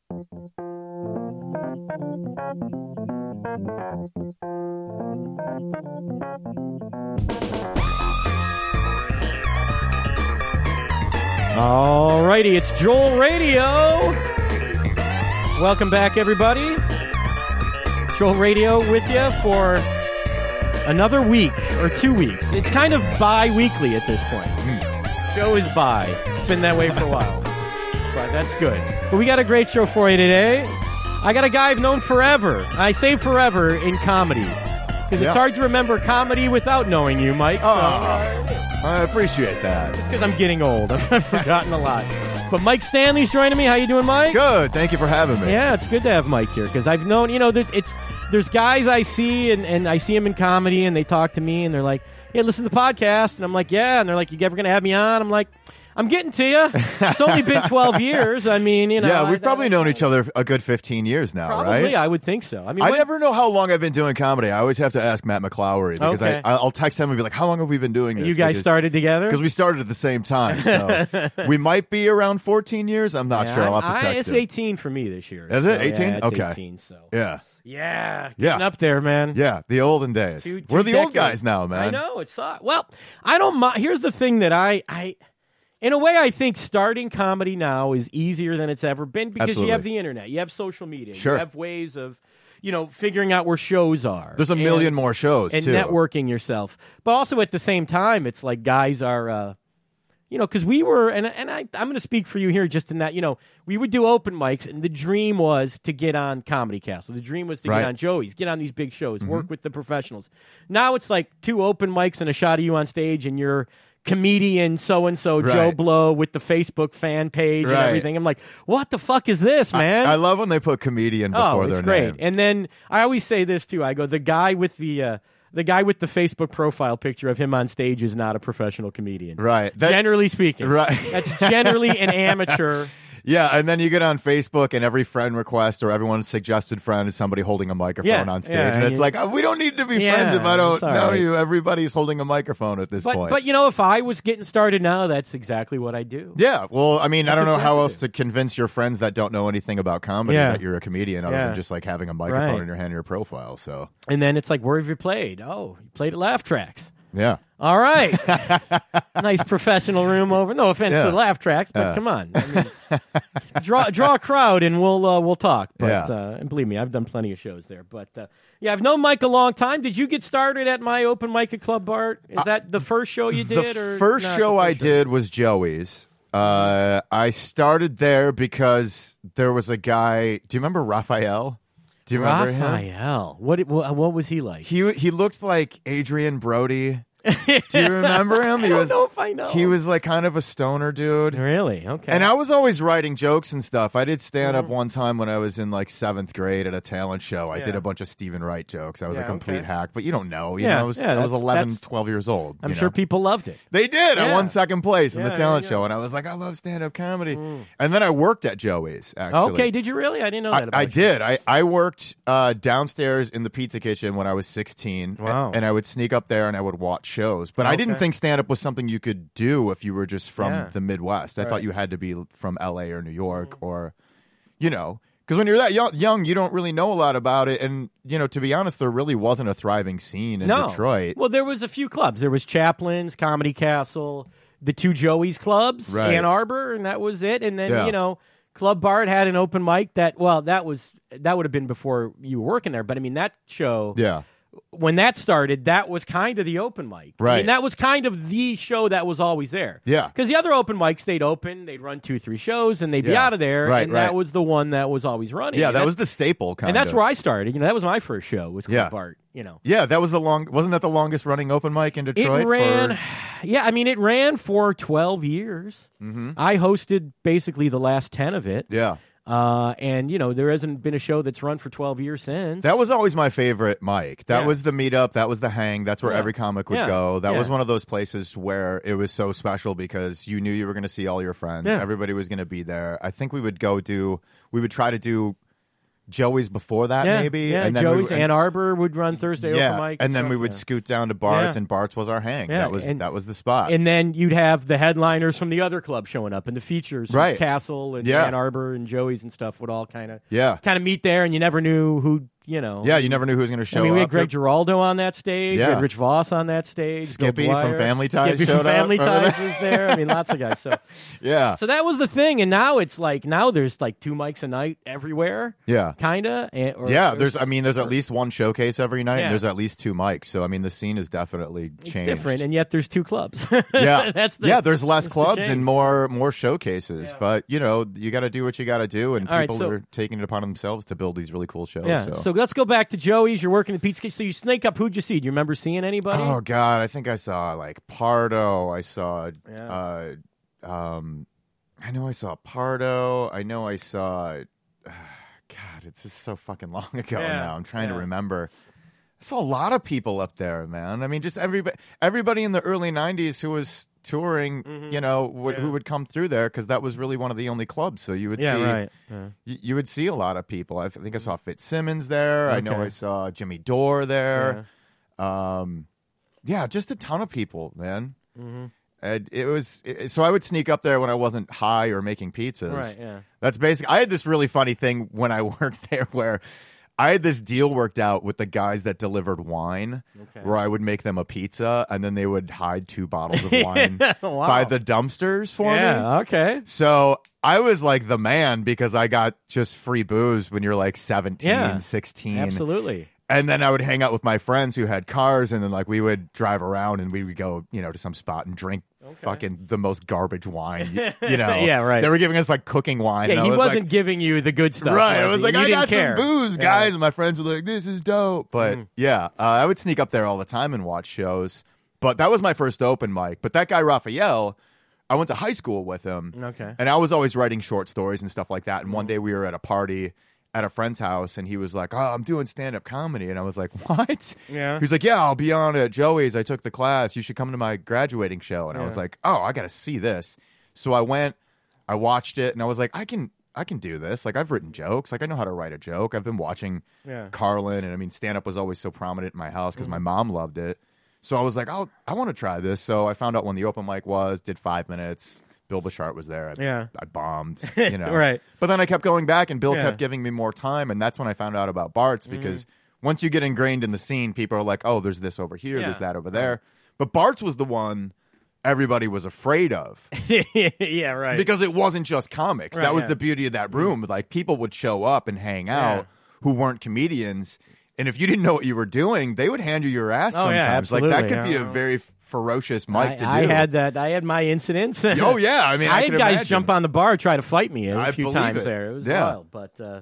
Alrighty, it's Joel Radio. Welcome back, everybody. Joel Radio with you for another week or 2 weeks. It's kind of bi-weekly at this point. Show is bi. It's been that way for a while. But that's good. But we got a great show for you today. I got a guy I've known forever. I say forever in comedy. Because it's hard to remember comedy without knowing you, Mike. So, I appreciate that. because I'm getting old. I've forgotten a lot. But Mike Stanley's joining me. How you doing, Mike? Good. Thank you for having me. Yeah, it's good to have Mike here because I've known, there's guys I see and I see them in comedy and they talk to me and they're like, hey, listen to the podcast. And I'm like, yeah. And they're like, you ever going to have me on? I'm like, I'm getting to you. It's only been 12 years. I mean, Yeah, we've probably known each other a good 15 years now, probably, right? I would think so. I mean, I never know how long I've been doing comedy. I always have to ask Matt McClowery because Okay. I'll text him and be like, how long have we been doing this? You guys started together? Because we started at the same time. So we might be around 14 years. I'm not sure. I'll have to text It's him. 18 for me this year. Is it 18? Yeah, it's Okay. 18, so. Yeah. Yeah, getting up there, man. Yeah, the olden days. Two We're the old decades. guys now, man. I know, it's well, I don't mind. Here's the thing that I in a way, I think starting comedy now is easier than it's ever been because Absolutely. you have the internet, you have social media, Sure. you have ways of, figuring out where shows are. There's a million more shows, and too. networking yourself. But also at the same time, it's like guys are, because we were, and I'm going to speak for you here just in that, we would do open mics, and the dream was to get on Comedy Castle. The dream was to Right. get on Joey's, get on these big shows, work with the professionals. Now it's like 2 open mics and a shot of you on stage, and you're comedian so-and-so, Right. Joe Blow, with the Facebook fan page and Right. everything. I'm like, what the fuck is this, man? I love when they put comedian before it's their great. name. And then I always say this, too. I go, the guy with the Facebook profile picture of him on stage is not a professional comedian. Right. Generally speaking. Right. That's generally an amateur. Yeah, and then you get on Facebook and every friend request or everyone's suggested friend is somebody holding a microphone on stage. yeah, and it's you- like, we don't need to be Yeah, friends if I don't it's all know right. you. Everybody's holding a microphone at this point. But if I was getting started now, that's exactly what I do. Yeah, well, I mean, I don't know how exactly else to convince your friends that don't know anything about comedy Yeah. that you're a comedian other Yeah. than just like having a microphone Right. in your hand in your profile. So, And then it's like, where have you played? Oh, you played at Laugh Tracks. yeah. All right. Nice professional room over. No offense Yeah. to the Laugh Tracks, but come on. I mean, draw a crowd and we'll talk. But Yeah. and believe me, I've done plenty of shows there. But I've known Mike a long time. Did you get started at my open mic at Club Bart? Is that the first show you did? The or first not show the I first did was Joey's. I started there because there was a guy. Do you remember Raphael? Do you remember him? Raphael. What was he like? He looked like Adrian Brody. Do you remember him? I don't know if I know. He was like kind of a stoner dude. Really? Okay. And I was always writing jokes and stuff. I did stand up one time when I was in like 7th grade at a talent show. I did a bunch of Stephen Wright jokes. I was a complete hack, but you don't know. You know, I was 11, 12 years old. I'm sure people loved it. They did. I Yeah. won second place in the Yeah, talent there you go. show, and I was like, I love stand-up comedy. And then I worked at Joey's, actually. Okay, did you really? I didn't know that about I you. did. I worked downstairs in the pizza kitchen when I was 16. Wow. And I would sneak up there and I would watch shows. But I didn't think stand-up was something you could do if you were just from the Midwest. I thought you had to be from L.A. or New York or, because when you're that young, you don't really know a lot about it. And, to be honest, there really wasn't a thriving scene in Detroit. Well, there was a few clubs. There was Chaplin's, Comedy Castle, the 2 Joey's clubs, Right. Ann Arbor, and that was it. And then, Yeah. Club Bart had an open mic that would have been before you were working there. But I mean, that show, Yeah. when that started, that was kind of the open mic. I Right. mean, that was kind of the show that was always there. Yeah. Because the other open mics stayed open, they'd run 2-3 shows, and they'd be Yeah. out of there. Right, and right. that was the one that was always running. Yeah, And that that's- was the staple kind And that's where I started. That was my first show, was Club Yeah. Bart, Yeah, that was wasn't that the longest running open mic in Detroit? It ran, it ran for 12 years. Mm-hmm. I hosted basically the last 10 of it. Yeah. And, there hasn't been a show that's run for 12 years since. That was always my favorite mic. That Yeah. was the meetup. That was the hang. That's where Yeah. every comic would Yeah. go. That Yeah. was one of those places where it was so special because you knew you were going to see all your friends. Yeah. Everybody was going to be there. I think we would try to do Joey's before that, maybe. Yeah, and then Joey's. Ann Arbor would run Thursday open mic. And then we would scoot down to Bart's, and Bart's was our hang. Yeah, that was the spot. And then you'd have the headliners from the other club showing up, and the features, right. Castle and Ann Arbor and Joey's and stuff would all kind of meet there, and you never knew who. You never knew who was going to show up. We had Greg Giraldo on that stage. We had Rich Voss on that stage. Skippy from Family Ties Skippy showed from Family up. Ties was there. I mean, lots of guys. So So that was the thing, and now it's like there's like 2 mics a night everywhere. Yeah, kinda. There's at least one showcase every night, and there's at least 2 mics. So I mean, the scene is definitely changed. It's different, and yet there's 2 clubs. There's less clubs and more showcases. Yeah. But you got to do what you got to do, and people are taking it upon themselves to build these really cool shows. Yeah. So let's go back to Joey's. You're working at Pizza Kitchen. So you snake up. Who'd you see? Do you remember seeing anybody? Oh God, I think I saw like Pardo. I saw. I know I saw Pardo. I know I saw. God, it's just so fucking long ago now. I'm trying to remember. I saw a lot of people up there, man. I mean, just everybody in the early '90s who was touring, who would come through there because that was really one of the only clubs. So you would see, you would see a lot of people. I think I saw Fitzsimmons there. Okay. I know I saw Jimmy Dore there. Just a ton of people, man. Mm-hmm. So I would sneak up there when I wasn't high or making pizzas. Right. Yeah. That's basically. I had this really funny thing when I worked there where I had this deal worked out with the guys that delivered wine, where I would make them a pizza, and then they would hide 2 bottles of wine by the dumpsters for me. Yeah, okay. So I was like the man because I got just free booze when you're like 17, 16. Absolutely. And then I would hang out with my friends who had cars, and then like we would drive around and we would go, to some spot and drink fucking the most garbage wine. Yeah, right. They were giving us like cooking wine. Yeah, and he wasn't giving you the good stuff. Right. I was like, I got some booze, guys. And my friends were like, this is dope. But I would sneak up there all the time and watch shows. But that was my first open mic. But that guy, Raphael, I went to high school with him. Okay. And I was always writing short stories and stuff like that. And one day we were at a party at a friend's house, and he was like, I'm doing stand-up comedy. And I was like, what? Yeah. He was like, I'll be on at Joey's. I took the class. You should come to my graduating show. And I was like, I got to see this. So I went, I watched it, and I was like, I can do this. Like, I've written jokes. Like, I know how to write a joke. I've been watching Carlin, and I mean, stand-up was always so prominent in my house because my mom loved it. So I was like, I want to try this. So I found out when the open mic was, did 5 minutes. Bill Bashart was there. I bombed, Right. But then I kept going back, and Bill kept giving me more time, and that's when I found out about Bart's because once you get ingrained in the scene, people are like, oh, there's this over here, there's that over there. But Bart's was the one everybody was afraid of. Yeah, right. Because it wasn't just comics. That was the beauty of that room. Like, people would show up and hang out who weren't comedians, and if you didn't know what you were doing, they would hand you your ass sometimes. Yeah, absolutely. Like, that could be a very ferocious mic to do. I had that. I had my incidents. Oh yeah, I mean, I had guys jump on the bar, try to fight me a few times it. there. It was wild, but but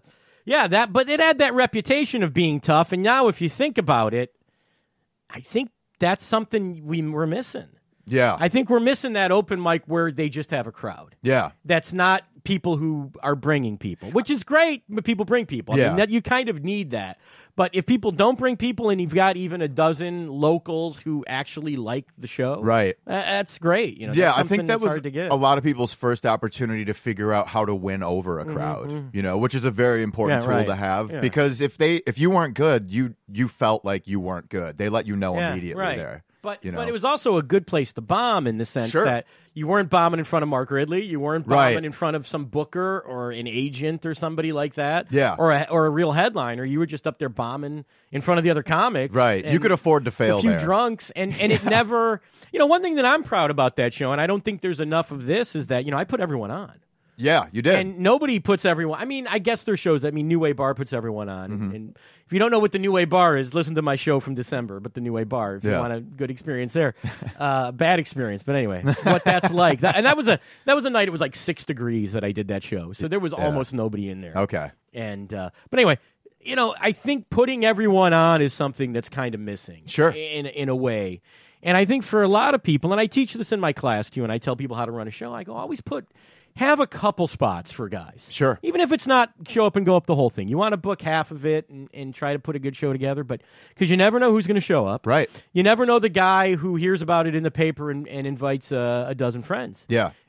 it had that reputation of being tough. And now, if you think about it, I think that's something we're missing. Yeah, I think we're missing that open mic where they just have a crowd. Yeah, that's not people who are bringing people, which is great. But people bring people. I mean, you kind of need that. But if people don't bring people, and you've got even a dozen locals who actually like the show, right? That's great. I think that was a lot of people's first opportunity to figure out how to win over a crowd. Which is a very important tool to have because if you weren't good, you felt like you weren't good. They let you know immediately there. But it was also a good place to bomb in the sense that you weren't bombing in front of Mark Ridley, you weren't bombing in front of some booker or an agent or somebody like that, or a real headliner. You were just up there bombing in front of the other comics, right? You could afford to fail. A few drunks, and it never. One thing that I'm proud about that show, and I don't think there's enough of this, is that I put everyone on. Yeah, you did. And nobody puts everyone. I mean, I guess there's shows. New Way Bar puts everyone on. And if you don't know what the New Way Bar is, listen to my show from December. But the New Way Bar, if you want a good experience there, bad experience. But anyway, what that's like. And that was a night. It was like 6 degrees that I did that show, so there was almost nobody in there. Okay. And but anyway, I think putting everyone on is something that's kind of missing. Sure. In a way. And I think for a lot of people, and I teach this in my class too, and I tell people how to run a show. I go, always have a couple spots for guys. Sure. Even if it's not show up and go up the whole thing. You want to book half of it and try to put a good show together, but because you never know who's going to show up. Right. You never know the guy who hears about it in the paper and invites a dozen friends. Yeah.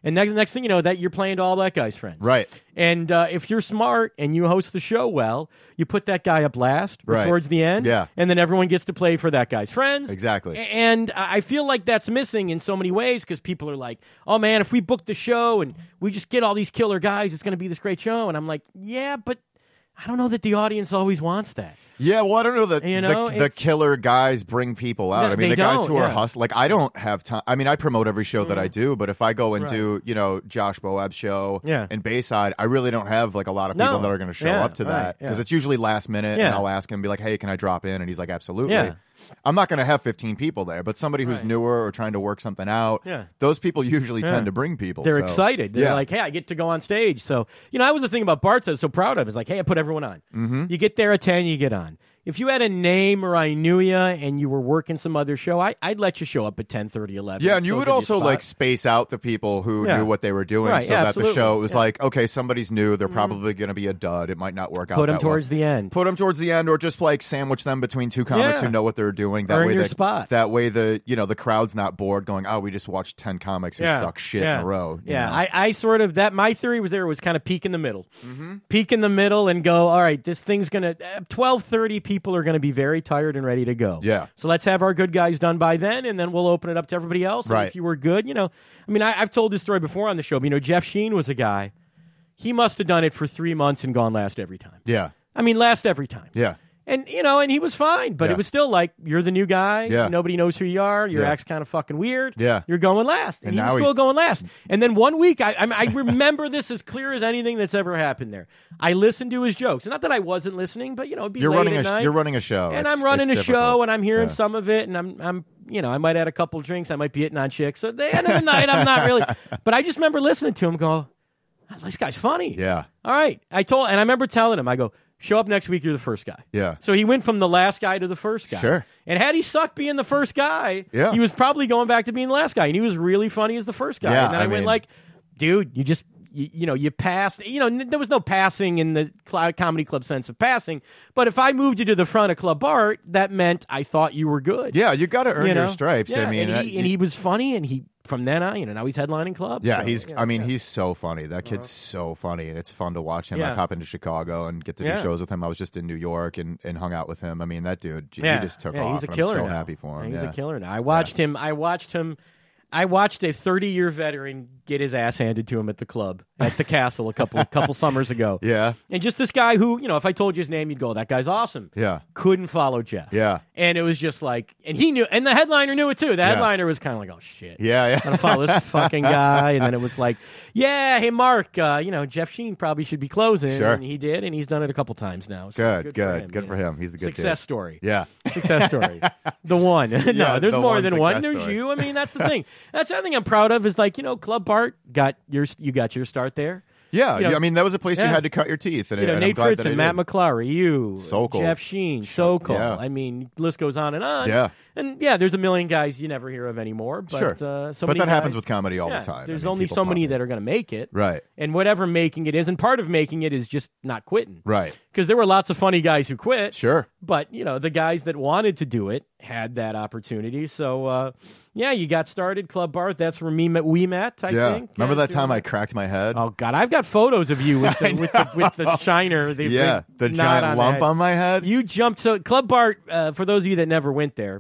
And next thing you know, that you're playing to all that guy's friends. Right. And if you're smart and you host the show well, you put that guy up last or towards the end. Yeah. And then everyone gets to play for that guy's friends. Exactly. And I feel like that's missing in so many ways because people are like, oh, man, if we book the show and we just get all these killer guys, it's going to be this great show. And I'm like, yeah, but I don't know that the audience always wants that. Yeah, well, I don't know that the killer guys bring people out. No, I mean, the guys who are yeah. hustling. Like, I don't have time. I mean, I promote every show that I do, but if I go and do, Josh Boab's show in Bayside, I really don't have like a lot of people that are going to show up to that because it's usually last minute, and I'll ask him, be like, "Hey, can I drop in?" And he's like, "Absolutely." Yeah. I'm not going to have 15 people there, but somebody who's newer or trying to work something out, those people usually tend to bring people. They're excited. They're like, hey, I get to go on stage. So, that was the thing about Bart's I was so proud of. Is like, hey, I put everyone on. Mm-hmm. You get there at 10, you get on. If you had a name or I knew you and you were working some other show, I'd let you show up at 10:30, 11. Yeah, and you would also like space out the people who knew what they were doing so that the show was like, okay, somebody's new. They're probably going to be a dud. It might not work out. Put them towards the end. Put them towards the end, or just like sandwich them between two comics who know what they're doing. That Earn way, your spot. That way, the crowd's not bored going, oh, we just watched 10 comics who suck shit in a row. I sort of my theory was there was kind of peak in the middle, peak in the middle, and go. All right, this thing's gonna 12:30. People are gonna be very tired and ready to go. Yeah. So let's have our good guys done by then, and then we'll open it up to everybody else. Right. And if you were good, I mean, I've told this story before on the show. But, Jeff Sheen was a guy. He must have done it for 3 months and gone last every time. Yeah. I mean, last every time. Yeah. And, and he was fine, but it was still like, you're the new guy. Yeah. Nobody knows who you are. Your act's kind of fucking weird. Yeah. You're going last. And he was still going last. And then one week, I remember this as clear as anything that's ever happened there. I listened to his jokes. Not that I wasn't listening, but, it'd be late at night. You're running a show. And I'm running a show, and I'm hearing some of it, and I'm I might add a couple drinks. I might be hitting on chicks. So at the end of the night, I'm not really. But I just remember listening to him go, oh, this guy's funny. Yeah. All right. And I remember telling him, I go, show up next week, you're the first guy. Yeah. So he went from the last guy to the first guy. Sure. And had he sucked being the first guy, he was probably going back to being the last guy. And he was really funny as the first guy. Yeah, and then I went like, dude, you just, you passed. There was no passing in the comedy club sense of passing. But if I moved you to the front of Club Bart, that meant I thought you were good. Yeah, you got to earn your stripes. Yeah, I mean, and he was funny, and from then on, now he's headlining clubs. Yeah, he's so funny. That kid's so funny, and it's fun to watch him. I pop into Chicago and get to do shows with him. I was just in New York and hung out with him. I mean, that dude, he just took off. He's a killer. I'm so happy for him. He's a killer now. I watched him. I watched a 30-year veteran get his ass handed to him at the club, at the Castle, a couple summers ago. Yeah. And just this guy who, if I told you his name, you'd go, that guy's awesome. Yeah. Couldn't follow Jeff. Yeah. And it was just like, and he knew, and the headliner knew it too. The headliner was kind of like, oh shit. Yeah, I'm going to follow this fucking guy. And then it was like, yeah, hey Mark, Jeff Sheen probably should be closing. Sure. And he did, and he's done it a couple times now. So good for him. He's a good success dude. story. Yeah. Success story. The one. No, there's more than one. There's story. you. I mean, that's the thing. That's the other thing I'm proud of is like, Club Bart you got your start there. Yeah, I mean, that was a place you had to cut your teeth. And, and Nate Fritz and Matt McClary, you, Sokol. Jeff Sheen, Sokol. Yeah. I mean, list goes on and on. Yeah. And there's a million guys you never hear of anymore. But, sure. But that happens with comedy all the time. There's only so many that are going to make it. Right. And whatever making it is, and part of making it is just not quitting. Right. Because there were lots of funny guys who quit. Sure. But, the guys that wanted to do it had that opportunity. So, you got started. Club Bart, that's where we met, I think. Remember that time I cracked my head? Oh, God. I've got photos of you with the shiner. The giant lump on my head. You jumped. So Club Bart, for those of you that never went there,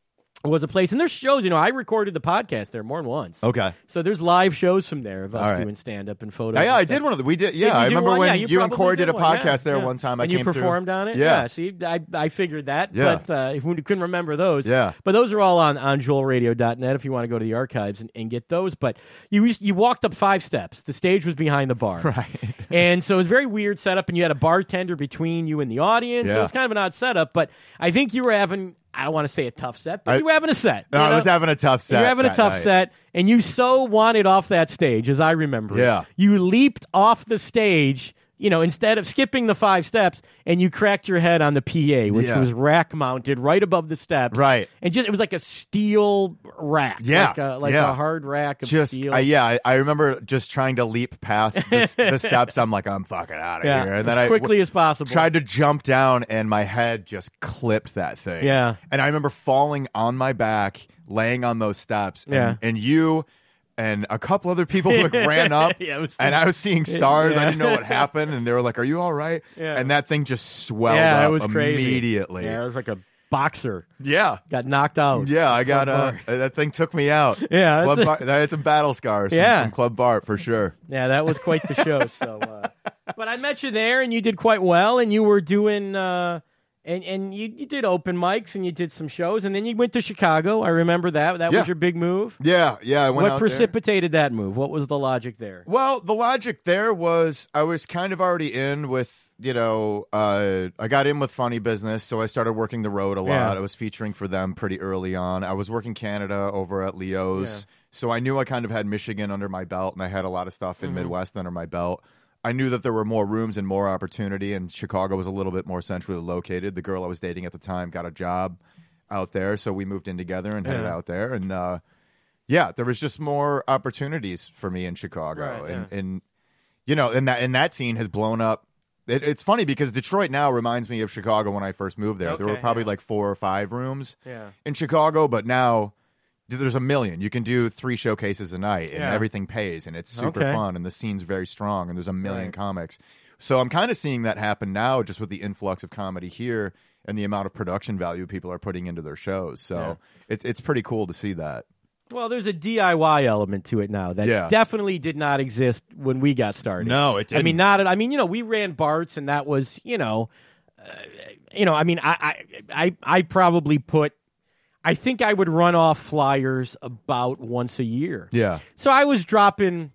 was a place, and there's shows, I recorded the podcast there more than once. Okay. So there's live shows from there of us doing stand-up and photos. Yeah, I did one of them. We did, I remember when you and Corey did a podcast there one time. And you performed on it? Yeah. See, I figured that, but we couldn't remember those. Yeah. But those are all on joelradio.net if you want to go to the archives and get those. But you walked up 5 steps. The stage was behind the bar. Right. And so it was a very weird setup, and you had a bartender between you and the audience. Yeah. So it's kind of an odd setup, but I think you were having... I don't want to say a tough set, but you were having a set. No, I was having a tough set. You were having a tough set, and you so wanted off that stage, as I remember. Yeah. You leaped off the stage, instead of skipping the 5 steps, and you cracked your head on the PA, which was rack mounted right above the steps. Right. And it was like a steel rack. Yeah. Like a hard rack of steel. I remember just trying to leap past the steps. I'm like, I'm fucking out of here. And then as quickly as possible. Tried to jump down, and my head just clipped that thing. Yeah. And I remember falling on my back, laying on those steps. And you... and a couple other people like ran up, and I was seeing stars. I didn't know what happened, and they were like, "Are you all right?" And that thing just swelled up it was immediately. Crazy. Yeah, it was like a boxer. Yeah, got knocked out. Yeah, I got that thing took me out. Yeah, I had some battle scars from Club Bart for sure. Yeah, that was quite the show. So, but I met you there, and you did quite well, and you were doing. And you did open mics and you did some shows, and then you went to Chicago. I remember that. That was your big move. Yeah. I went out What precipitated that move? What was the logic there? Well, the logic there was I was kind of already in with, I got in with Funny Business, so I started working the road a lot. Yeah. I was featuring for them pretty early on. I was working Canada over at Leo's, so I knew I kind of had Michigan under my belt, and I had a lot of stuff in Midwest under my belt. I knew that there were more rooms and more opportunity, and Chicago was a little bit more centrally located. The girl I was dating at the time got a job out there, so we moved in together and headed out there. And there was just more opportunities for me in Chicago, and that scene has blown up. It's funny because Detroit now reminds me of Chicago when I first moved there. There were probably like 4 or 5 rooms in Chicago, but now there's a million. You can do 3 showcases a night, and everything pays, and it's super fun, and the scene's very strong, and there's a million comics. So I'm kind of seeing that happen now, just with the influx of comedy here and the amount of production value people are putting into their shows. So it's pretty cool to see that. Well, there's a DIY element to it now that definitely did not exist when we got started. No, it didn't. We ran Bart's, and that was, I probably put. I think I would run off flyers about once a year. Yeah. So I was dropping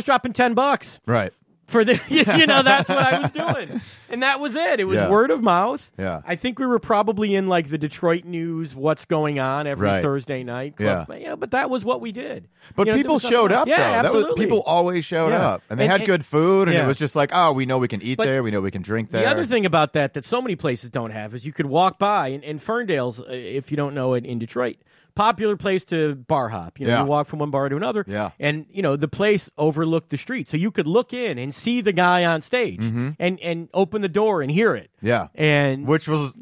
$10. Right. For the, that's what I was doing. And that was it. It was word of mouth. Yeah. I think we were probably in like the Detroit News, what's going on every Thursday night. Club. Yeah. But that was what we did. But people showed up, though. Absolutely. People always showed up. And they had good food, and it was just like, we know we can eat there. We know we can drink there. The other thing about that so many places don't have is you could walk by, and Ferndale's, if you don't know it, in Detroit, popular place to bar hop. You walk from one bar to another. Yeah. And, the place overlooked the street. So you could look in and see the guy on stage and open the door and hear it. Yeah. And which was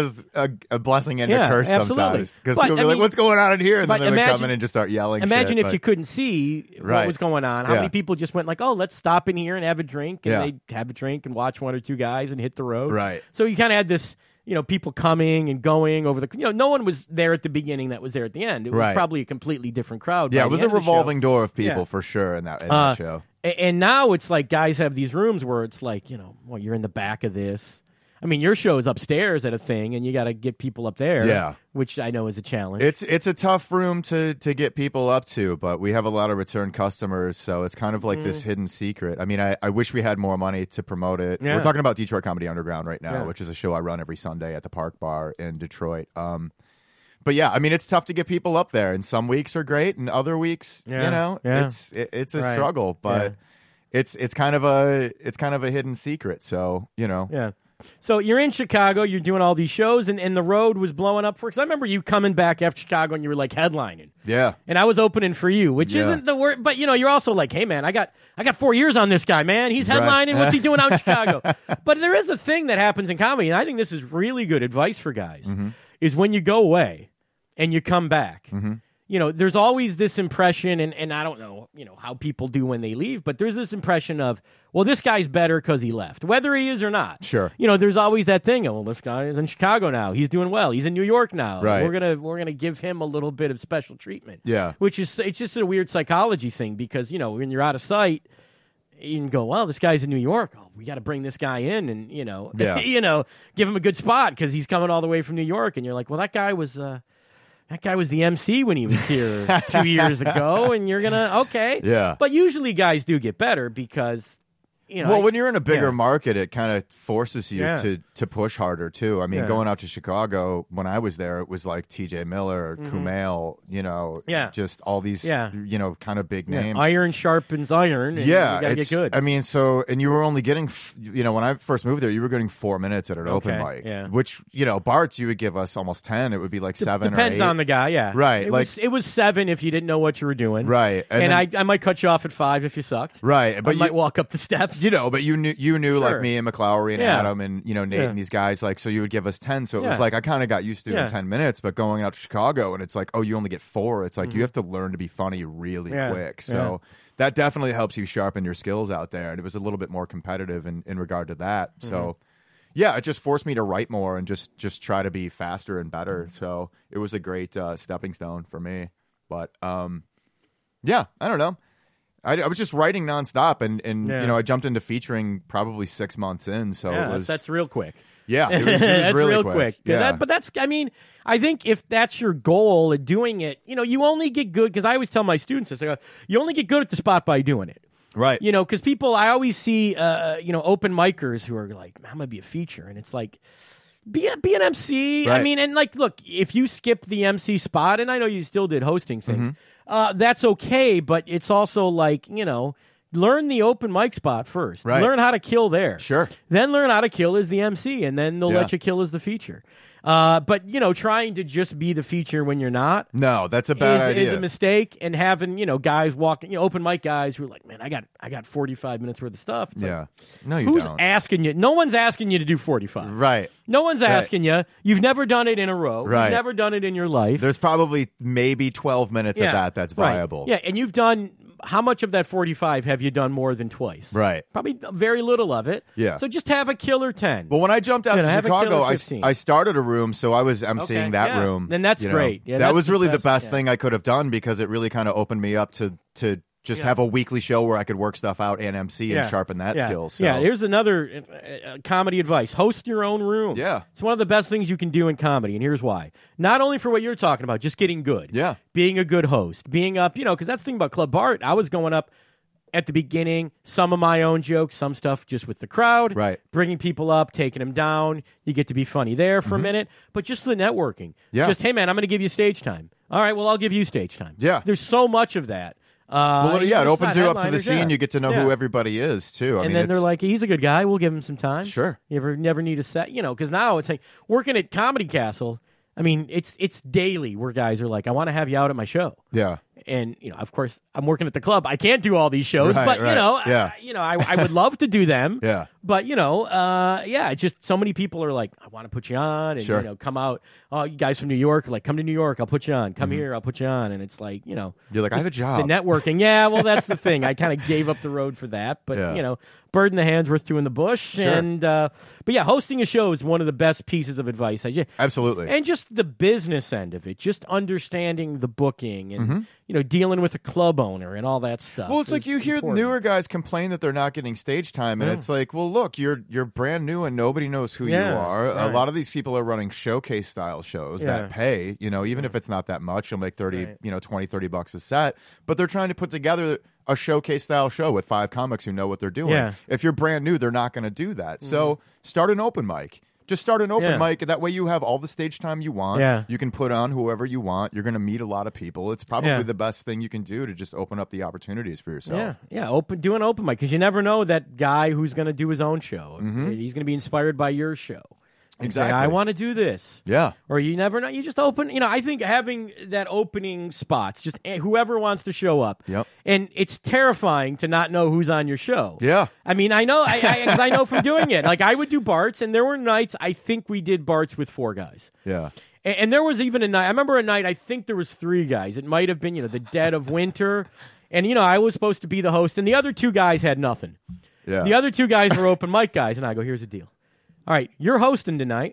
a blessing and a curse sometimes. Because people would be like, what's going on in here? And then they would come in and just start yelling Imagine shit, if you couldn't see what was going on. How many people just went like, let's stop in here and have a drink. And they'd have a drink and watch 1 or 2 guys and hit the road. Right. So you kind of had this... people coming and going over the... no one was there at the beginning that was there at the end. It was probably a completely different crowd. Yeah, it was a revolving door of people for sure in that show. And now it's like guys have these rooms where it's like, you're in the back of this. I mean, your show is upstairs at a thing, and you got to get people up there, which I know is a challenge. It's a tough room to get people up to, but we have a lot of return customers, so it's kind of like this hidden secret. I mean, I wish we had more money to promote it. Yeah. We're talking about Detroit Comedy Underground right now, which is a show I run every Sunday at the Park Bar in Detroit. But yeah, I mean, it's tough to get people up there, and some weeks are great, and other weeks, it's a struggle, but it's kind of a hidden secret. So Yeah. So you're in Chicago, you're doing all these shows, and the road was blowing up for... Because I remember you coming back after Chicago, and you were, like, headlining. Yeah. And I was opening for you, which isn't the word... But, you're also like, hey, man, I got 4 years on this guy, man. He's headlining. What's he doing out in Chicago? But there is a thing that happens in comedy, and I think this is really good advice for guys, is when you go away and you come back... there's always this impression, and I don't know, how people do when they leave, but there's this impression of, well, this guy's better because he left, whether he is or not. Sure. There's always that thing. Oh, well, this guy is in Chicago now. He's doing well. He's in New York now. Right. We're gonna give him a little bit of special treatment. Yeah. It's just a weird psychology thing because when you're out of sight, you can go, well, this guy's in New York. Oh, we got to bring this guy in and give him a good spot because he's coming all the way from New York, and you're like, well, that guy was the MC when he was here 2 years ago, and you're okay. Yeah. But usually guys do get better because, when you're in a bigger market, it kind of forces you to push harder, too. I mean, going out to Chicago, when I was there, it was like TJ Miller, Kumail, just all these, kind of big names. Iron sharpens iron, and you got to get good. I mean, and you were only getting, when I first moved there, you were getting 4 minutes at an open mic, which, Bart's, you would give us almost 10. It would be like 7 or 8. Depends on the guy, Right. It was 7 if you didn't know what you were doing. Right. And I might cut you off at 5 if you sucked. Right. But I might walk up the steps. but you knew like Sure. me and McLaury and Adam and Nate Yeah. and these guys, like, so you would give us 10. So it was Yeah. like I kind of got used to it Yeah. in 10 minutes, but going out to Chicago and it's like, oh, you only get 4. It's like you have to learn to be funny really Yeah. quick. So that definitely helps you sharpen your skills out there. And it was a little bit more competitive in regard to that. So yeah, it just forced me to write more and just try to be faster and better. So it was a great stepping stone for me. But yeah, I don't know. I was just writing nonstop, and I jumped into featuring probably 6 months in. So it was that's real quick. Yeah, it was That's really real quick. Yeah. Yeah. But that's, I mean, I think if that's your goal at doing it, you only get good, because I always tell my students this, I go, you only get good at the spot by doing it. Right. Because people, I always see, open micers who are like, I'm going to be a feature. And it's like, be an MC. Right. I mean, and like, look, if you skip the MC spot, and I know you still did hosting things, that's okay. But it's also like, learn the open mic spot first. Right. Learn how to kill there. Sure. Then learn how to kill as the MC, and then they'll let you kill as the feature. But trying to just be the feature when you're not, No, that's a bad idea. is a mistake. And having guys walking, open mic guys who are like, man, I got 45 minutes worth of stuff. It's Yeah. like, No, you who's don't. asking you? No one's asking you to do 45. Right. No one's asking you. You've never done it in a row. Right. You've never done it in your life. There's probably maybe 12 minutes of that's right. viable. Yeah, and you've done. How much of that 45 have you done more than twice? Right. Probably very little of it. Yeah. So just have a killer 10. Well, when I jumped out to have a Chicago, killer I 15. started a room, so I was emceeing Okay, that yeah. room. And that's great. Yeah, that that's was the really the best, best yeah. thing I could have done, because it really kind of opened me up to just have a weekly show where I could work stuff out and MC and sharpen that skill. So. Yeah, here's another comedy advice. Host your own room. Yeah. It's one of the best things you can do in comedy, and here's why. Not only for what you're talking about, just getting good. Yeah. Being a good host. Being up, because that's the thing about Club Bart. I was going up at the beginning, some of my own jokes, some stuff just with the crowd. Right. Bringing people up, taking them down. You get to be funny there for a minute. But just the networking. Yeah. Just, hey, man, I'm going to give you stage time. All right, well, I'll give you stage time. Yeah. There's so much of that. Well, it it's opens not you up to the headliners, scene. yeah. You get to know Yeah. who everybody is, too. I And mean, then they're it's- like, he's a good guy. We'll give him some time. Sure. You never need a set, because now it's like working at Comedy Castle. I mean, it's daily where guys are like, I want to have you out at my show. Yeah. And of course, I'm working at the club. I can't do all these shows, Right, but right. Yeah. I would love to do them. Yeah. But just so many people are like, I want to put you on, and Sure. come out. Oh, you guys from New York are like, come to New York, I'll put you on. Come here, I'll put you on. And it's like, You're like, I have a the job. networking. Yeah, well, that's the thing. I kind of gave up the road for that, but Yeah. bird in the hand's worth two in the bush. Sure. And but yeah, hosting a show is one of the best pieces of advice. Absolutely. And just the business end of it, just understanding the booking and dealing with a club owner and all that stuff. Well, it's like is you hear important. newer guys complain that they're not getting stage time, and it's like, well, look, you're brand new and nobody knows who you Yeah, are. A right. lot of these people are running showcase style shows Yeah. that pay, even if it's not that much, you'll make 30, Right. $20-$30 a set, but they're trying to put together a showcase style show with 5 comics who know what they're doing. Yeah. If you're brand new, they're not going to do that. So start an open mic. Just start an open Yeah. mic, and that way you have all the stage time you want. Yeah. You can put on whoever you want. You're going to meet a lot of people. It's probably Yeah. the best thing you can do to just open up the opportunities for yourself. Yeah. Do an open mic, because you never know that guy who's going to do his own show. He's going to be inspired by your show. And say, Exactly. I want to do this. Yeah. Or you never know. You just open. I think having that opening spots, just whoever wants to show up. Yep. And it's terrifying to not know who's on your show. Yeah. I mean, I know, 'cause I know from doing it. Like, I would do Bart's, and there were nights I think we did Bart's with 4 guys. Yeah. And there was even a night, I remember a night, I think there was 3 guys. It might have been, the dead of winter. And, I was supposed to be the host, and the other 2 guys had nothing. Yeah. The other 2 guys were open mic guys, and I go, here's the deal. All right, you're hosting tonight.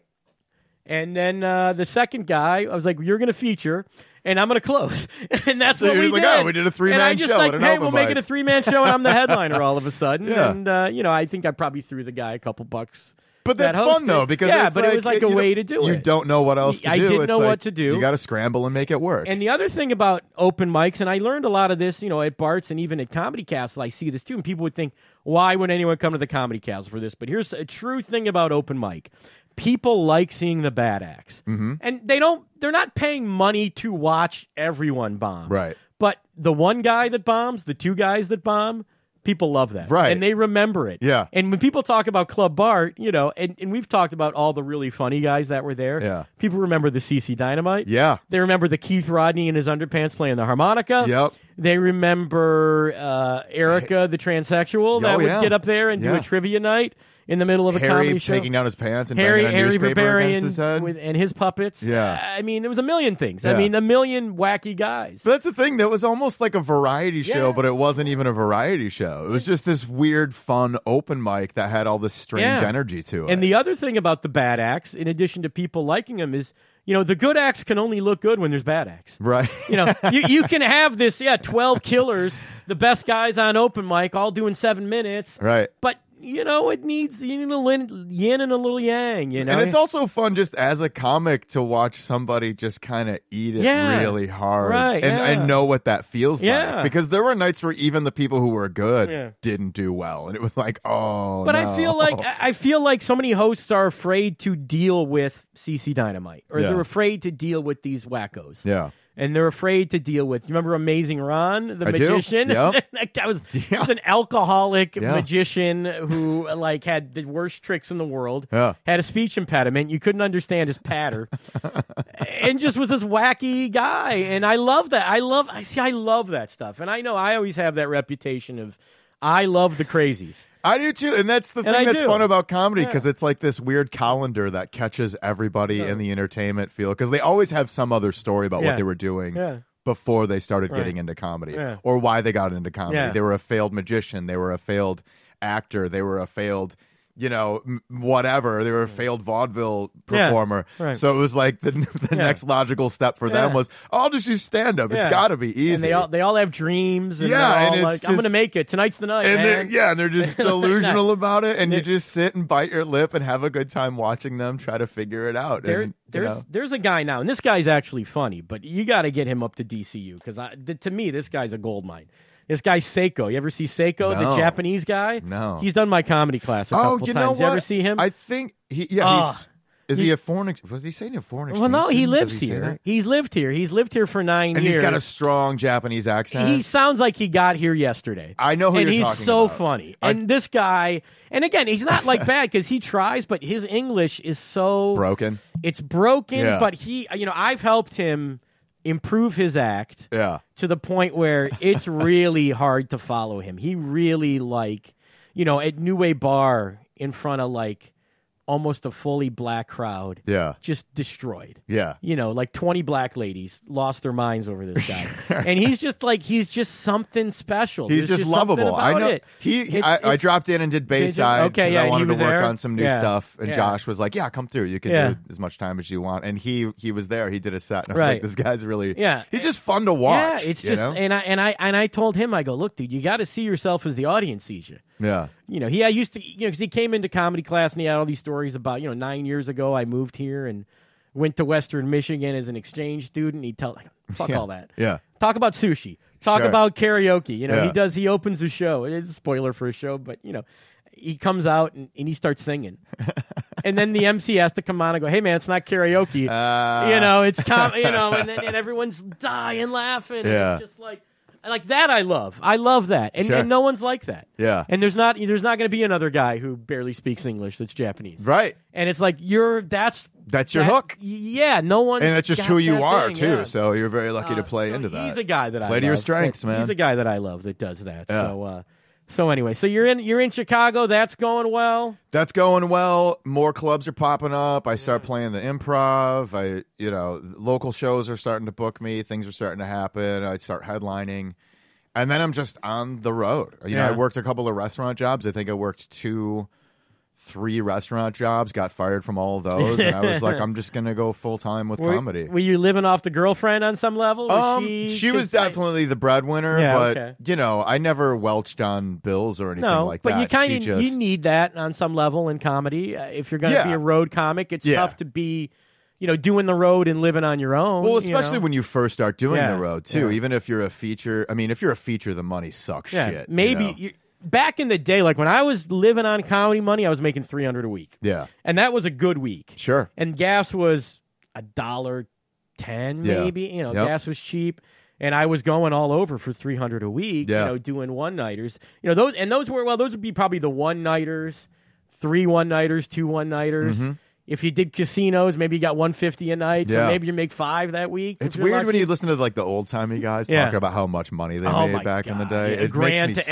And then the second guy, I was like, you're going to feature, and I'm going to close. And that's So what you're we just like, did. oh, we did a 3-man And I just show like, at an hey, open we'll make mic. it a 3-man show, and I'm the headliner all of a sudden. Yeah. And, I think I probably threw the guy a couple bucks. But that's that fun, hosted. though, because yeah, it's but it was like a way to do it. You don't know what else to I do. didn't It's know like, what to do. You got to scramble and make it work. And the other thing about open mics, and I learned a lot of this, at Bart's and even at Comedy Castle, I see this too, and people would think, why would anyone come to the Comedy Castle for this? But here's a true thing about open mic. People like seeing the bad acts. Mm-hmm. And they're not paying money to watch everyone bomb. Right. But the one guy that bombs, the 2 guys that bomb, People love that. Right. And they remember it. Yeah. And when people talk about Club Bart, you know, and we've talked about all the really funny guys that were there. Yeah. People remember the CC Dynamite. Yeah. They remember the Keith Rodney in his underpants playing the harmonica. Yep. They remember Erica, the transsexual, that would get up there and do a trivia night in the middle of a comedy show. Harry taking down his pants and Harry banging a newspaper Barbarian against his head. and his puppets. Yeah. I mean, there was a million things. Yeah. I mean, a million wacky guys. But that's the thing. That was almost like a variety show, Yeah. but it wasn't even a variety show. It was just this weird, fun open mic that had all this strange energy to it. And the other thing about the bad acts, in addition to people liking them, is, you know, the good acts can only look good when there's bad acts. Right. You know, you can have this, 12 killers, the best guys on open mic, all doing 7 minutes. Right. But, you know, you need a little yin and a little yang, you know. And it's also fun just as a comic to watch somebody just kind of eat it really hard and know what that feels like. Because there were nights where even the people who were good didn't do well. And it was like, But I feel like so many hosts are afraid to deal with CC Dynamite, or they're afraid to deal with these wackos. Yeah. And they're afraid to deal with. You remember Amazing Ron, the magician? Yep. That guy was an alcoholic magician who had the worst tricks in the world. Yeah. Had a speech impediment. You couldn't understand his patter, and just was this wacky guy. And I love that. I love that stuff. And I know I always have that reputation of I love the crazies. I do too, and that's the thing that's fun about comedy, because it's like this weird colander that catches everybody in the entertainment field, because they always have some other story about what they were doing before they started getting into comedy, or why they got into comedy. Yeah. They were a failed magician, they were a failed actor, they were a failed, you know, whatever. They were a failed vaudeville performer. Right. So it was like the next logical step for them was, I'll just do stand-up. It's got to be easy. And they all have dreams. And and it's like, I'm going to make it. Tonight's the night, and they're just delusional about it. And you just sit and bite your lip and have a good time watching them try to figure it out. There's a guy now, and this guy's actually funny, but you got to get him up to DCU, because to me, this guy's a gold mine. This guy Seiko. You ever see Seiko, the Japanese guy? No. He's done my comedy class a couple times. Know what? You ever see him? I think is he a foreign? Was he saying a foreign exchange? Well, no, he student? lives here. He's lived here. He's lived here for 9 years. And he's got a strong Japanese accent. He sounds like he got here yesterday. I know who you're talking about. And he's so funny. And this guy, and again, he's not like bad, because he tries, but his English is so broken. It's broken, but I've helped him improve his act to the point where it's really hard to follow him. He really, at New Way Bar in front of almost a fully black crowd, just destroyed. Yeah. 20 black ladies lost their minds over this guy. And he's just something special. He's just lovable. I know. I dropped in and did Bayside because I wanted to work on some new stuff. And Josh was like, come through. You can do as much time as you want. And he was there. He did a set. And I was like, this guy's really, he's just fun to watch. Yeah, it's just, and I told him, I go, look, dude, you got to see yourself as the audience sees you. Yeah. I used to, because he came into comedy class and he had all these stories about, 9 years ago I moved here and went to Western Michigan as an exchange student. He'd tell, fuck all that. Yeah. Talk about sushi. Talk about karaoke. He opens the show. It's a spoiler for a show, but, he comes out and he starts singing. And then the MC has to come on and go, hey, man, it's not karaoke. It's, and everyone's dying laughing. Yeah. And it's just like that I love. I love that. And no one's like that. Yeah. And there's not going to be another guy who barely speaks English that's Japanese. Right. And it's like that's your hook. Yeah, no one. And that's just who you are too. Yeah. So you're very lucky to play into that. He's a guy that I love. Play to your strengths, man. He's a guy that I love that does that. Yeah. So anyway, so you're in Chicago. That's going well. That's going well. More clubs are popping up. I start playing the Improv. Local shows are starting to book me. Things are starting to happen. I start headlining, and then I'm just on the road. I worked a couple of restaurant jobs. I think I worked 3 restaurant jobs, got fired from all of those, and I was like, I'm just going to go full-time with comedy. Were you living off the girlfriend on some level? She was definitely the breadwinner, but, I never welched on bills or anything like that. But you kind of you need that on some level in comedy. If you're going to be a road comic, it's tough to be... doing the road and living on your own. Well, especially when you first start doing the road, too. Even if you're a feature. I mean, if you're a feature, the money sucks shit. Maybe... Back in the day, when I was living on comedy money, I was making $300 a week. Yeah. And that was a good week. Sure. And gas was $1.10 maybe. Gas was cheap. And I was going all over for $300 a week, doing one-nighters. Those would be probably the one-nighters, 3 one-nighters, 2 one-nighters. Mm-hmm. If you did casinos, maybe you got $150 a night, so maybe you make 5 that week. It's weird when you listen to like the old-timey guys talk about how much money they made back in the day. Yeah. A grand to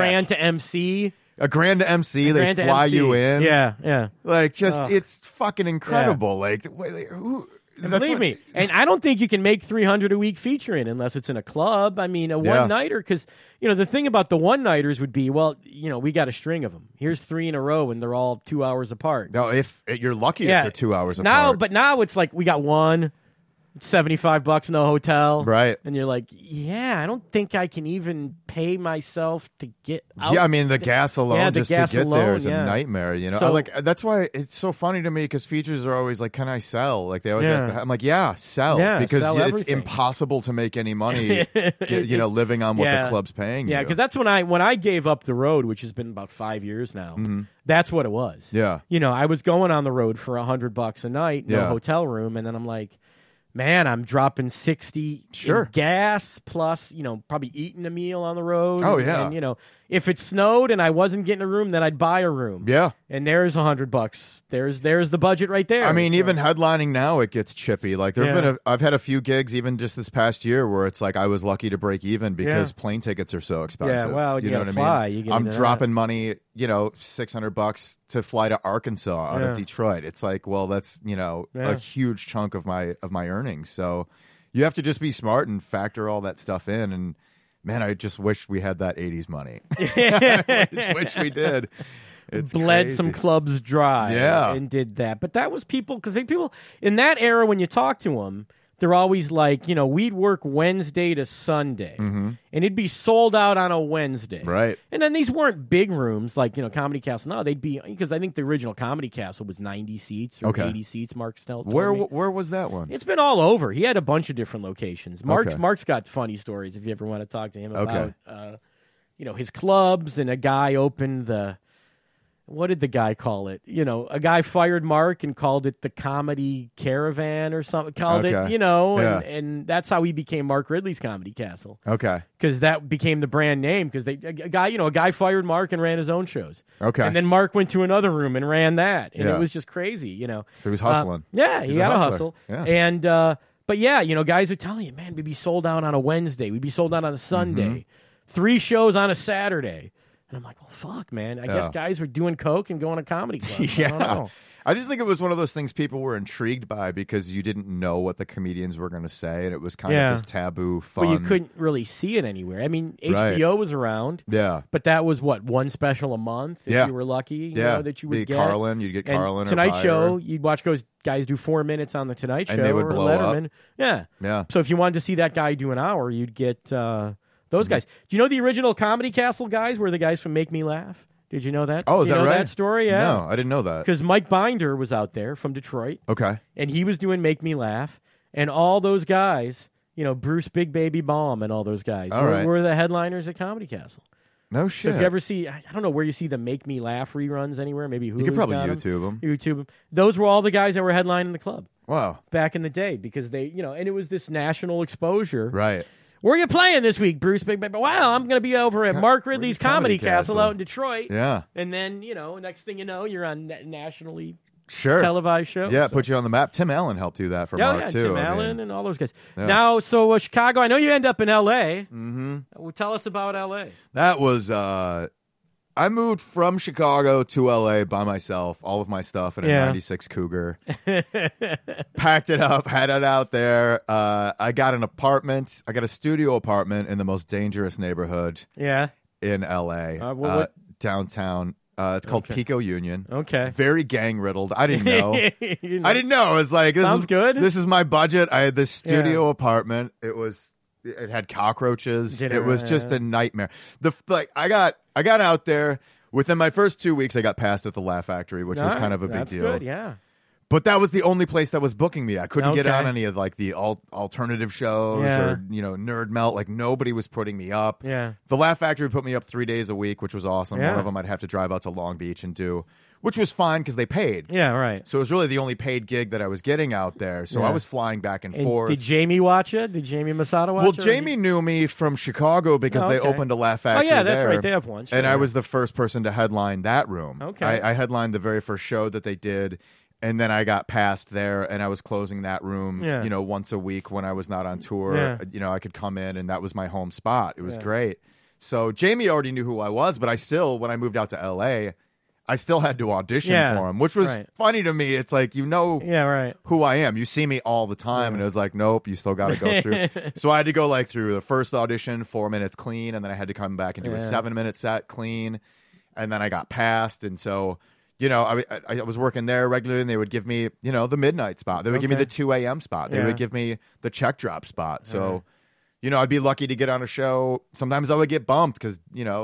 MC. A grand to MC, they fly you in. Yeah. Like, it's fucking incredible. Like, who... And believe me, and I don't think you can make $300 a week featuring unless it's in a club. I mean, a one-nighter, because, the thing about the one-nighters would be, we got a string of them. Here's 3 in a row, and they're all 2 hours apart. No, if you're lucky if they're 2 hours apart. But now it's like we got one, it's $75, no hotel. Right. And you're like, I don't think I can even pay myself to get out. Yeah, I mean, the gas alone to get there is a nightmare, So, that's why it's so funny to me, because features are always like, can I sell? Like, they always ask that. I'm like, sell. Because sell it's impossible to make any money, living on what the club's paying you. Yeah, because that's when I gave up the road, which has been about 5 years now. Mm-hmm. That's what it was. Yeah. I was going on the road for $100 a night, no hotel room, and then I'm like, man, I'm dropping $60 in gas plus, probably eating a meal on the road. Oh, And, if it snowed and I wasn't getting a room, then I'd buy a room. Yeah. And there's $100. There's the budget right there. I mean, even headlining now, it gets chippy. Like, I've had a few gigs even just this past year where it's like I was lucky to break even because plane tickets are so expensive. Yeah, well, you know what I mean? I'm dropping money, $600 to fly to Arkansas out of Detroit. It's like, well, that's, a huge chunk of my earnings. So you have to just be smart and factor all that stuff in. And man, I just wish we had that 80s money. I just wish we did. It's bled crazy. some clubs dry and did that. But that was people, because people in that era, when you talk to them, they're always like, we'd work Wednesday to Sunday, and it'd be sold out on a Wednesday. Right. And then these weren't big rooms like, Comedy Castle. No, they'd be, because I think the original Comedy Castle was 90 seats or 80 seats, Mark Snell told me. Where was that one? It's been all over. He had a bunch of different locations. Mark's got funny stories if you ever want to talk to him about, his clubs, and a guy opened the... What did the guy call it? A guy fired Mark and called it the Comedy Caravan or something. Called it, and that's how he became Mark Ridley's Comedy Castle. Okay. Because that became the brand name. Because a guy fired Mark and ran his own shows. Okay. And then Mark went to another room and ran that, and it was just crazy. So he was hustling. He got a hustle. Yeah. And but guys would tell you, man, we'd be sold out on a Wednesday. We'd be sold out on a Sunday. 3 shows on a Saturday. And I'm like, well, fuck, man. I guess guys were doing coke and going to comedy clubs. I don't know. I just think it was one of those things people were intrigued by because you didn't know what the comedians were going to say, and it was kind of this taboo, fun. Well, you couldn't really see it anywhere. I mean, HBO was around. Yeah. But that was, one special a month if you were lucky, you know, that you would get. Carlin, you'd get Carlin and or Tonight Pryor. Show, you'd watch guys do 4 minutes on the Tonight Show and they would or blow Letterman. Up. Yeah. So if you wanted to see that guy do an hour, you'd get those guys. Do you know the original Comedy Castle guys were the guys from Make Me Laugh? Did you know that? Oh, is that right? You know that story? Yeah. No, I didn't know that. Because Mike Binder was out there from Detroit. Okay. And he was doing Make Me Laugh. And all those guys, Bruce Big Baby Baum and all those guys were the headliners at Comedy Castle. No shit. So if you ever see, I don't know where you see the Make Me Laugh reruns anywhere. Maybe Hulu's you could probably got YouTube them. Those were all the guys that were headlining the club. Wow. Back in the day, because they, and it was this national exposure. Right. Where are you playing this week, Bruce Big Baby? Well, I'm going to be over at Mark Ridley's Comedy Castle out in Detroit. Yeah. And then, next thing you know, you're on nationally televised show. Yeah, put you on the map. Tim Allen helped do that for Mark, too. Tim Allen and all those guys. Yeah. Now, so Chicago, I know you end up in L.A. Mm-hmm. Well, tell us about L.A. That was... I moved from Chicago to L.A. by myself, all of my stuff in a 96 Cougar. Packed it up, had it out there. I got an apartment. I got a studio apartment in the most dangerous neighborhood in L.A., downtown. It's called Pico Union. Okay. Very gang-riddled. I didn't know. I didn't know. It was like... Sounds good. This is my budget. I had this studio apartment. It had cockroaches. It was just a nightmare. I got out there within my first 2 weeks. I got passed at the Laugh Factory, which was kind of a big deal. That's good, yeah. But that was the only place that was booking me. I couldn't get on any of the alternative shows or Nerd Melt. Like nobody was putting me up. Yeah. The Laugh Factory put me up 3 days a week, which was awesome. One of them I'd have to drive out to Long Beach and do. which was fine because they paid. Yeah, right. So it was really the only paid gig that I was getting out there. So I was flying back and forth. Did Jamie watch it? Did Jamie Masada watch it? Well, Jamie knew me from Chicago because they opened a Laugh Factory there. Oh, yeah, that's right. They have one. Sure. And I was the first person to headline that room. Okay. I headlined the very first show that they did. And then I got passed there, and I was closing that room, once a week when I was not on tour. Yeah. I could come in, and that was my home spot. It was great. So Jamie already knew who I was, but I still, when I moved out to L.A., I still had to audition for him, which was funny to me. It's like, who I am. You see me all the time, and it was like, nope, you still got to go through. So I had to go through the first audition, 4 minutes clean, and then I had to come back and do a 7-minute set clean, and then I got passed, and so... I was working there regularly, and they would give me, the midnight spot. They would give me the 2 a.m. spot. They would give me the check drop spot. So, I'd be lucky to get on a show. Sometimes I would get bumped because,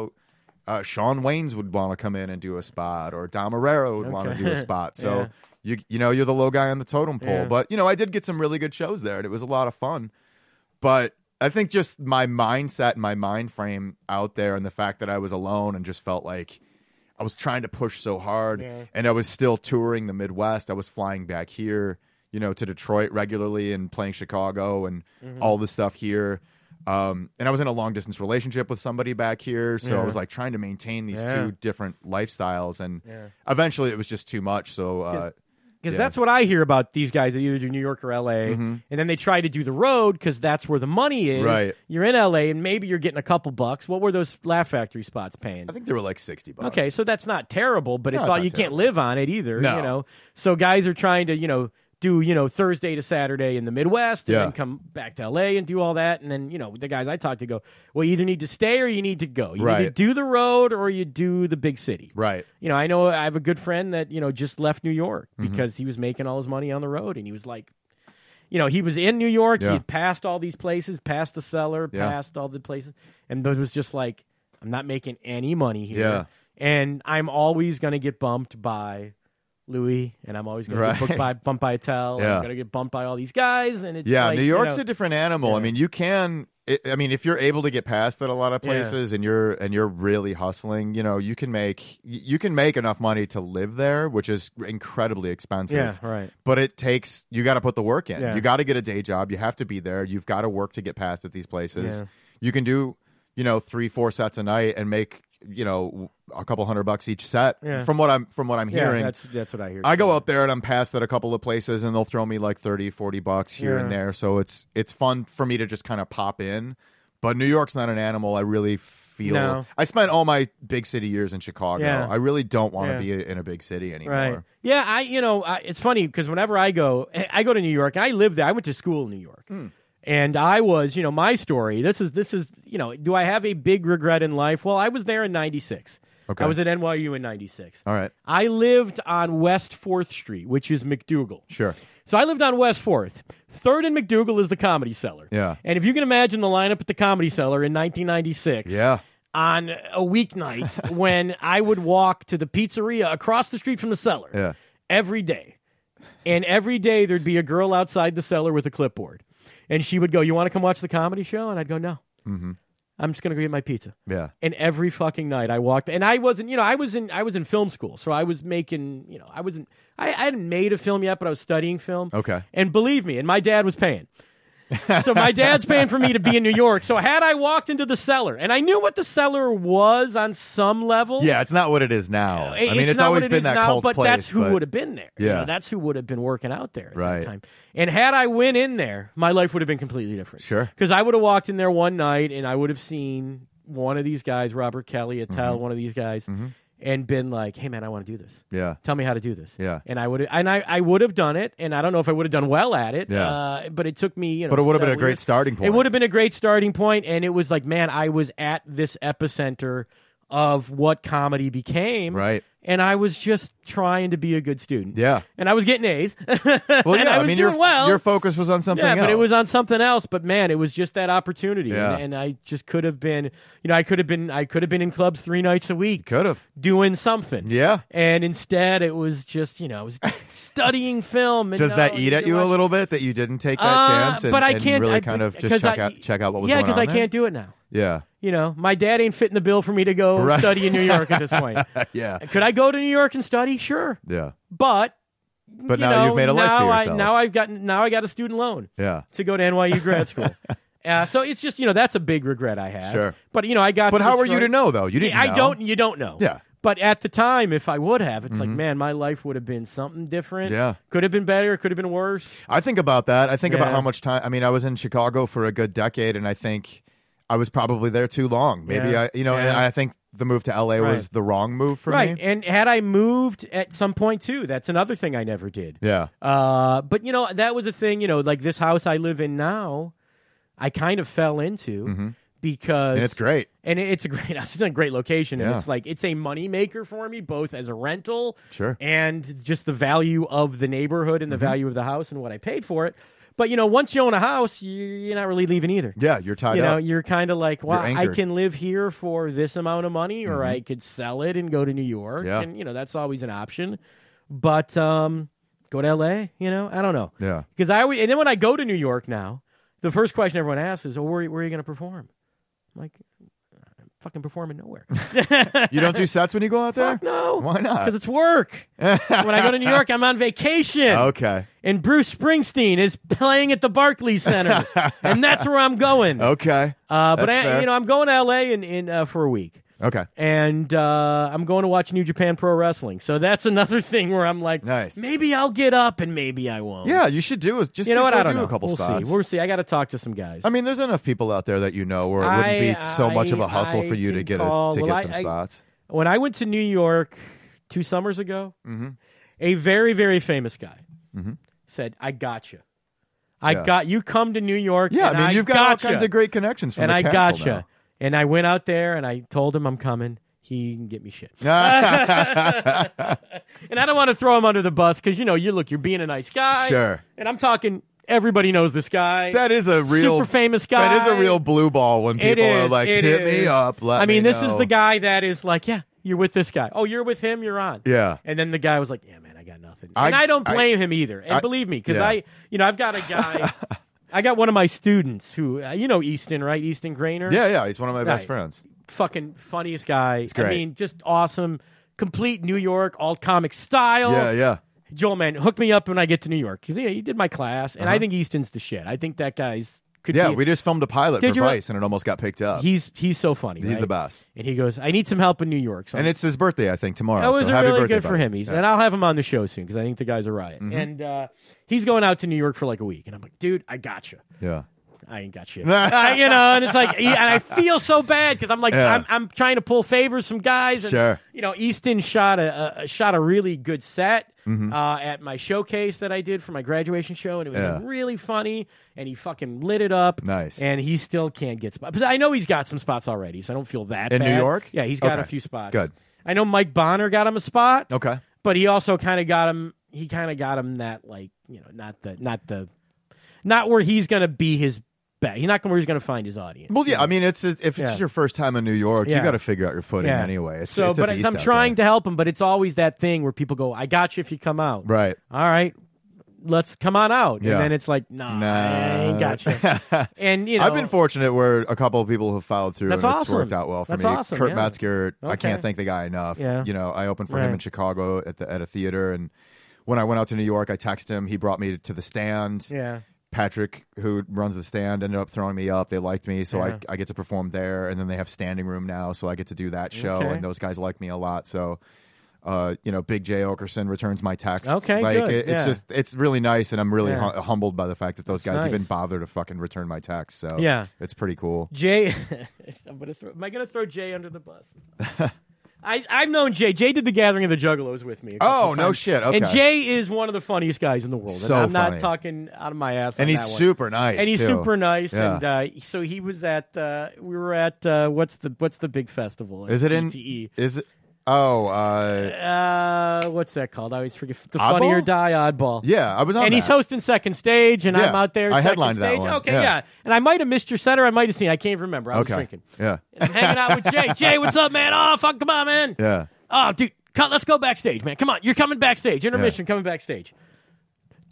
Shawn Waynes would want to come in and do a spot, or Dom Herrera would want to do a spot. So, you're the low guy on the totem pole. But, I did get some really good shows there, and it was a lot of fun. But I think just my mindset and my mind frame out there, and the fact that I was alone and just felt like I was trying to push so hard, and I was still touring the Midwest. I was flying back here, to Detroit regularly and playing Chicago and all the stuff here. And I was in a long distance relationship with somebody back here. So I was trying to maintain these two different lifestyles. And eventually it was just too much. So, because that's what I hear about these guys that either do New York or L.A., and then they try to do the road because that's where the money is. Right. You're in L.A., and maybe you're getting a couple bucks. What were those Laugh Factory spots paying? I think they were like $60. Okay, so that's not terrible, but it's all you can't live on it either. No. So guys are trying to, do, Thursday to Saturday in the Midwest and then come back to L.A. and do all that. And then, the guys I talk to go, well, you either need to stay or you need to go. You need to do the road or you do the big city. Right. I know I have a good friend that, just left New York because he was making all his money on the road. And he was like, he was in New York. He had passed all these places, passed the Cellar, passed all the places. And it was just like, I'm not making any money here. Yeah. And I'm always going to get bumped by Louis, and I'm always going to get bumped by Attell. I'm going to get bumped by all these guys, and it's New York's a different animal. I mean, you can. If you're able to get past at a lot of places, and you're really hustling, you can make enough money to live there, which is incredibly expensive. Yeah, right. But you got to put the work in. Yeah. You got to get a day job. You have to be there. You've got to work to get past at these places. Yeah. You can do 3-4 sets a night and make a couple $100 each set. From what I'm hearing. That's what I hear. I go out there and I'm passed at a couple of places and they'll throw me like $30-$40 here and there. So it's fun for me to just kind of pop in. But New York's not an animal I really feel. No. I spent all my big city years in Chicago. Yeah. I really don't want to be in a big city anymore. Right. Yeah, it's funny because whenever I go to New York, and I lived there. I went to school in New York. And I was, my story, this is, do I have a big regret in life? Well, I was there in 96. Okay. I was at NYU in 96. All right. I lived on West 4th Street, which is McDougal. Sure. So I lived on West 4th. 3rd and McDougal is the Comedy Cellar. Yeah. And if you can imagine the lineup at the Comedy Cellar in 1996. Yeah. On a weeknight when I would walk to the pizzeria across the street from the Cellar. Yeah. Every day. And every day there'd be a girl outside the Cellar with a clipboard. And she would go, you want to come watch the comedy show? And I'd go, no. Mm-hmm. I'm just going to go get my pizza. Yeah. And every fucking night I walked, and I wasn't, I was in film school. So I was making, I hadn't made a film yet, but I was studying film. Okay. And believe me, and my dad was paying. So my dad's paying for me to be in New York. So had I walked into the Cellar, and I knew what the Cellar was on some level. Yeah, it's not what it is now. It's always been that cult place. But that's who would have been there. Yeah. That's who would have been working out there at that time. And had I went in there, my life would have been completely different. Sure. Because I would have walked in there one night, and I would have seen one of these guys, Robert Kelly, Attell, one of these guys, and been like, hey, man, I want to do this. Yeah. Tell me how to do this. Yeah. And I would have done it, and I don't know if I would have done well at it, but it took me, But it would have been a great starting point. It would have been a great starting point, and it was like, man, I was at this epicenter of what comedy became. Right. And I was just trying to be a good student. Yeah. And I was getting A's. Well, yeah, I was doing well. Your focus was on something else. Yeah, but it was on something else. But man, it was just that opportunity. Yeah. And I just could have been, I could have been in clubs 3 nights a week. Could have. Doing something. Yeah. And instead it was just, I was studying film. And Does that eat at you a little bit that you didn't take that chance and, but I can't really kind of just check out what was going on? Yeah, because I there? can't do it now. Yeah. You know, my dad ain't fitting the bill for me to go study in New York at this point. Yeah. Could I go to New York and study? Sure. Yeah. But now you've made a life for yourself. Now I got a student loan. Yeah. To go to NYU grad school. So it's just, that's a big regret I have. Sure. But I got. But how were you to know though? You didn't know. You don't know. Yeah. But at the time, if I would have, it's like, man, my life would have been something different. Yeah. Could have been better. Could have been worse. I think about that. I think about how much time. I mean, I was in Chicago for a good decade, and I think I was probably there too long. Maybe and I think the move to LA was the wrong move for me. Right. And had I moved at some point too, that's another thing I never did. Yeah. But that was a thing. Like this house I live in now, I kind of fell into. Because and it's great, and it's a great house. It's in a great location, and it's like it's a money maker for me, both as a rental, and just the value of the neighborhood and the value of the house and what I paid for it. But once you own a house, you're not really leaving either. Yeah, you're tied up. You're kind of like, well, I can live here for this amount of money, or I could sell it and go to New York, and that's always an option. But go to LA, I don't know. Yeah, because and then when I go to New York now, the first question everyone asks is, "Oh, where are you going to perform?" I'm like, I'm fucking performing nowhere. You don't do sets when you go out there? Fuck no. Why not? Because it's work. When I go to New York, I'm on vacation. Okay. And Bruce Springsteen is playing at the Barclays Center, and that's where I'm going. Okay. But I'm going to LA for a week. Okay. And I'm going to watch New Japan Pro Wrestling. So that's another thing where I'm like, nice. Maybe I'll get up and maybe I won't. Yeah, you should do is just I don't know. A couple spots. We'll see. I got to talk to some guys. I mean, there's enough people out there that where it wouldn't be so much of a hustle for you to get some spots. When I went to New York 2 summers ago, a very, very famous guy said, I got you. I got you. Come to New York. Yeah, I mean, you've got all kinds of great connections from the castle. And I got you. And I went out there and I told him I'm coming. He can get me shit. And I don't want to throw him under the bus because, you're being a nice guy. Sure. And I'm talking, everybody knows this guy. That is a real super famous guy. That is a real blue ball when people are like, hit me up. This is the guy that is like, yeah, you're with this guy. Oh, you're with him, you're on. Yeah. And then the guy was like, yeah, man, I got nothing. And I don't blame him either. And believe me, because I've got a guy. I got one of my students who, Easton, right? Easton Grainer? Yeah, he's one of my best friends. Fucking funniest guy. It's great. I mean, just awesome. Complete New York, alt comic style. Yeah. Joel, man, hook me up when I get to New York. Because he did my class, and I think Easton's the shit. I think that guy's... we just filmed a pilot for Vice, and it almost got picked up. He's so funny. He's the best. And he goes, I need some help in New York. So and it's his birthday, I think, tomorrow. That was so happy really birthday, good for him. And I'll have him on the show soon, because I think the guy's a riot. And he's going out to New York for like a week. And I'm like, dude, I got you. Yeah. I ain't got shit. And it's like, and I feel so bad because I'm like, I'm trying to pull favors from guys. And, sure. Easton shot a really good set at my showcase that I did for my graduation show, and it was like, really funny. And he fucking lit it up. Nice. And he still can't get spots. But I know he's got some spots already, so I don't feel that in bad. New York. Yeah, he's got a few spots. Good. I know Mike Bonner got him a spot. Okay. But he also kind of got him. He kind of got him that not where he's gonna be his. He's not where he's going to find his audience. Well, yeah, I mean, if it's your first time in New York, you got to figure out your footing anyway. But I'm trying to help him, but it's always that thing where people go, "I got you if you come out." Right. All right, let's come on out. And then it's like, nah, I ain't got you. And I've been fortunate where a couple of people have followed through, and awesome. it's worked out well for me. Awesome, Kurt Metzger, I can't thank the guy enough. Yeah. I opened for him in Chicago at a theater, and when I went out to New York, I texted him. He brought me to the stand. Yeah. Patrick, who runs the stand, ended up throwing me up. They liked me, so I get to perform there. And then they have standing room now, so I get to do that show. And those guys like me a lot. So, Big J Okerson returns my text. Okay, like, good. It's really nice, and I'm really humbled by the fact that those guys even bother to fucking return my text. So it's pretty cool. Jay, am I going to throw Jay under the bus? I've known Jay. Jay did the Gathering of the Juggalos with me. Oh, no shit. Okay. And Jay is one of the funniest guys in the world. So and I'm funny. not talking out of my ass. And he's super nice. And he's too. super nice. Yeah. And so he was at. We were at what's the big festival? Is it in? DTE. Is it? Oh, what's that called? I always forget. The Oddball? Funny or Die Oddball. Yeah, I was on. And he's hosting Second Stage, and I'm out there. I second headlined stage. that one. Okay, yeah. And I might have missed your set, or I might have seen. I can't remember. I was drinking. Yeah. And I'm hanging out with Jay. Jay, what's up, man? Oh, fuck, come on, man. Yeah. Oh, dude, let's go backstage, man. Come on, you're coming backstage. Intermission, coming backstage. Dude,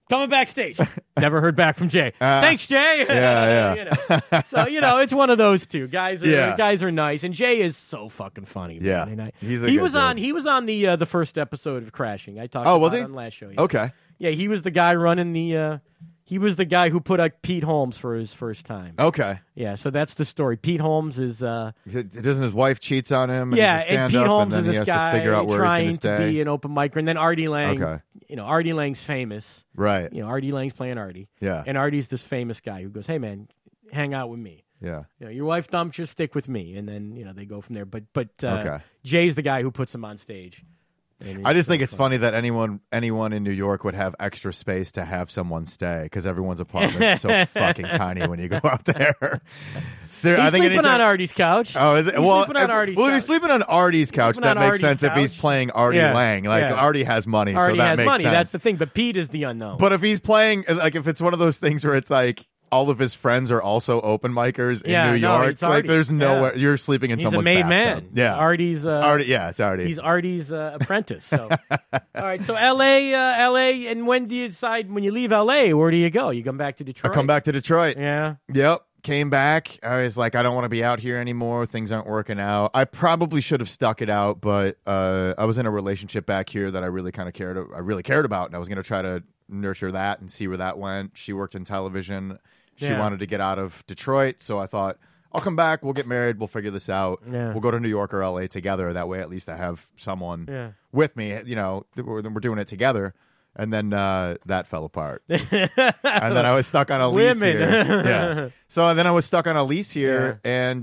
coming backstage. Never heard back from Jay. Thanks, Jay. Yeah. So it's one of those two guys. Guys are nice, and Jay is so fucking funny. Yeah, man. He was on the first episode of Crashing. I talked. Was he on the last show? Okay. Yeah, he was the guy running the. He was the guy who put up Pete Holmes for his first time. Okay. Yeah, so that's the story. Pete Holmes is. Doesn't his wife cheats on him? And yeah, and Pete Holmes and is this guy to figure out where trying he's gonna to stay. be an open micer, and then Artie Lang. Okay. Artie Lang's famous. Right. Artie Lang's playing Artie. Yeah. And Artie's this famous guy who goes, "Hey man, hang out with me. Yeah. Your wife dumped you, stick with me." And then they go from there. But Okay. Jay's the guy who puts him on stage. I just think it's funny that anyone in New York would have extra space to have someone stay because everyone's apartment's so fucking tiny when you go out there. So He's sleeping on Artie's couch. Oh, is it? He's sleeping on Artie's couch. If he's sleeping on Artie's couch, that makes sense if he's playing Artie Lang. Artie has money, Artie so that has makes money. sense. That's the thing. But Pete is the unknown. But if he's playing, if it's one of those things where it's like all of his friends are also open micers in New York, there's nowhere you're sleeping in someone's made bathtub. man. Yeah, it's Artie's. It's Artie. Yeah, it's Artie. He's Artie's apprentice. So, all right. So L.A. And when do you decide? When you leave L.A., where do you go? You come back to Detroit. I come back to Detroit. Yeah. Yep. Came back. I was like, I don't want to be out here anymore. Things aren't working out. I probably should have stuck it out, but I was in a relationship back here that I really cared about, and I was going to try to nurture that and see where that went. She worked in television. She wanted to get out of Detroit, so I thought, I'll come back, we'll get married, we'll figure this out. Yeah. We'll go to New York or LA together. That way, at least I have someone with me. We're doing it together. And then that fell apart. And then I was stuck on a lease here. Yeah. So then I was stuck on a lease here, and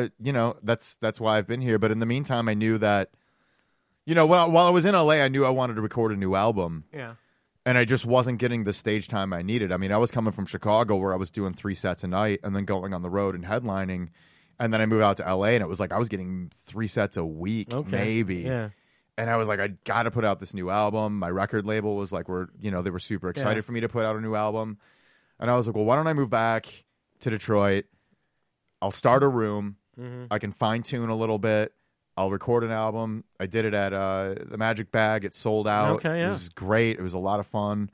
that's why I've been here. But in the meantime, I knew that, while I was in LA, I knew I wanted to record a new album. Yeah. And I just wasn't getting the stage time I needed. I mean, I was coming from Chicago where I was doing 3 sets a night and then going on the road and headlining. And then I moved out to LA, and it was like I was getting 3 sets a week, maybe. Yeah. And I was like, I got to put out this new album. My record label was like, they were super excited for me to put out a new album. And I was like, well, why don't I move back to Detroit? I'll start a room. Mm-hmm. I can fine tune a little bit. I'll record an album. I did it at the Magic Bag. It sold out. Okay, yeah. It was great. It was a lot of fun.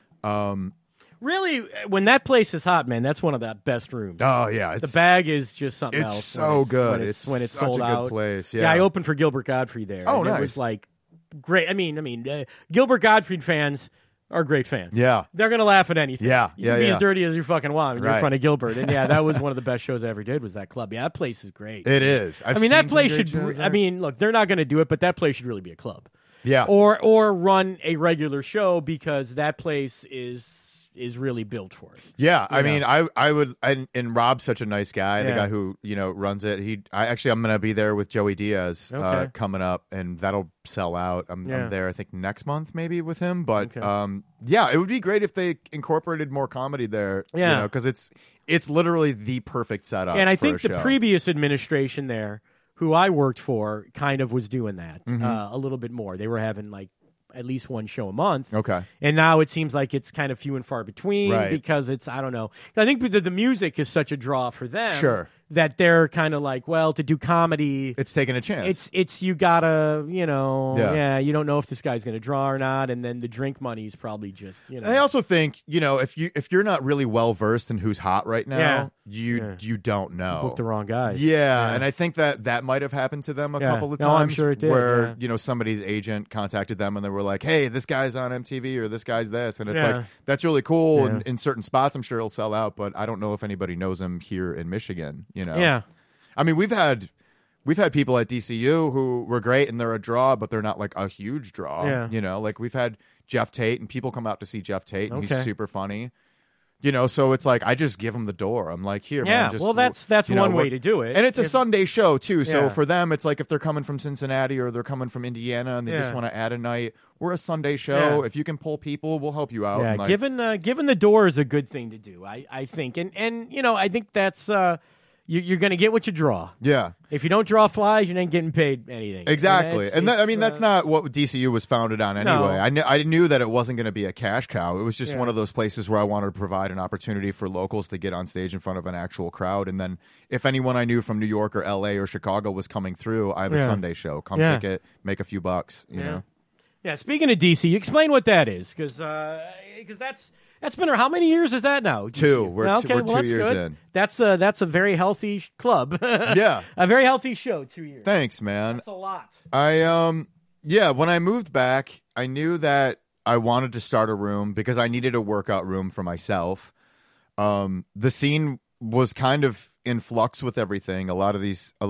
Really, when that place is hot, man, that's one of the best rooms. Oh, yeah. The Bag is just something else. It's so good. When it's such sold a out. good place. Yeah, I opened for Gilbert Gottfried there. Oh, and nice. It was like great. I mean, Gilbert Gottfried fans are great fans. Yeah. They're going to laugh at anything. Yeah. You can be as dirty as you fucking want when you're in Right. front of Gilbert. And that was one of the best shows I ever did was that club. Yeah, that place is great. It is. That place should, look, they're not going to do it, but that place should really be a club. Yeah. Or run a regular show because that place is really built for it. Yeah, I mean, I would, and Rob's such a nice guy, the guy who runs it. I'm gonna be there with Joey Diaz coming up, and that'll sell out. I'm there, I think next month maybe with him. But it would be great if they incorporated more comedy there. Yeah, because it's literally the perfect setup. And I for think a the show. previous administration there, who I worked for, kind of was doing that a little bit more. They were having like at least one show a month. Okay. And now it seems like it's kind of few and far between because it's, I don't know. I think the music is such a draw for them. Sure. That they're kind of like, well, to do comedy, it's taking a chance. It's you gotta, you don't know if this guy's going to draw or not, and then the drink money is probably just, I also think, if you're not really well versed in who's hot right now, you don't know. You booked the wrong guy. Yeah, and I think that might have happened to them a couple of times. No, I'm sure it did. Where somebody's agent contacted them and they were like, "Hey, this guy's on MTV or this guy's this," and it's like that's really cool. And in certain spots, I'm sure he'll sell out, but I don't know if anybody knows him here in Michigan. Yeah. I mean, we've had people at DCU who were great and they're a draw, but they're not like a huge draw. Yeah. Like we've had Jeff Tate and people come out to see Jeff Tate and he's super funny. So it's like I just give them the door. I'm like, here, man. Just, well, that's one way to do it, and it's a Sunday show too. So for them, it's like if they're coming from Cincinnati or they're coming from Indiana and they just want to add a night, we're a Sunday show. If you can pull people, we'll help you out. Yeah, and giving the door is a good thing to do. I think, and I think that's. You're going to get what you draw. Yeah. If you don't draw flies, you ain't getting paid anything. Exactly. And that's not what DCU was founded on anyway. No. I knew that it wasn't going to be a cash cow. It was just one of those places where I wanted to provide an opportunity for locals to get on stage in front of an actual crowd. And then if anyone I knew from New York or LA or Chicago was coming through, I have a Sunday show. Come pick it, make a few bucks, you know. Yeah, speaking of DC, explain what that is, because that's been how many years is that now? Two. We're 2 years good. in. That's a very healthy club. Yeah, a very healthy show. 2 years. Thanks, man. That's a lot. When I moved back, I knew that I wanted to start a room because I needed a workout room for myself. The scene was kind of in flux with everything. A lot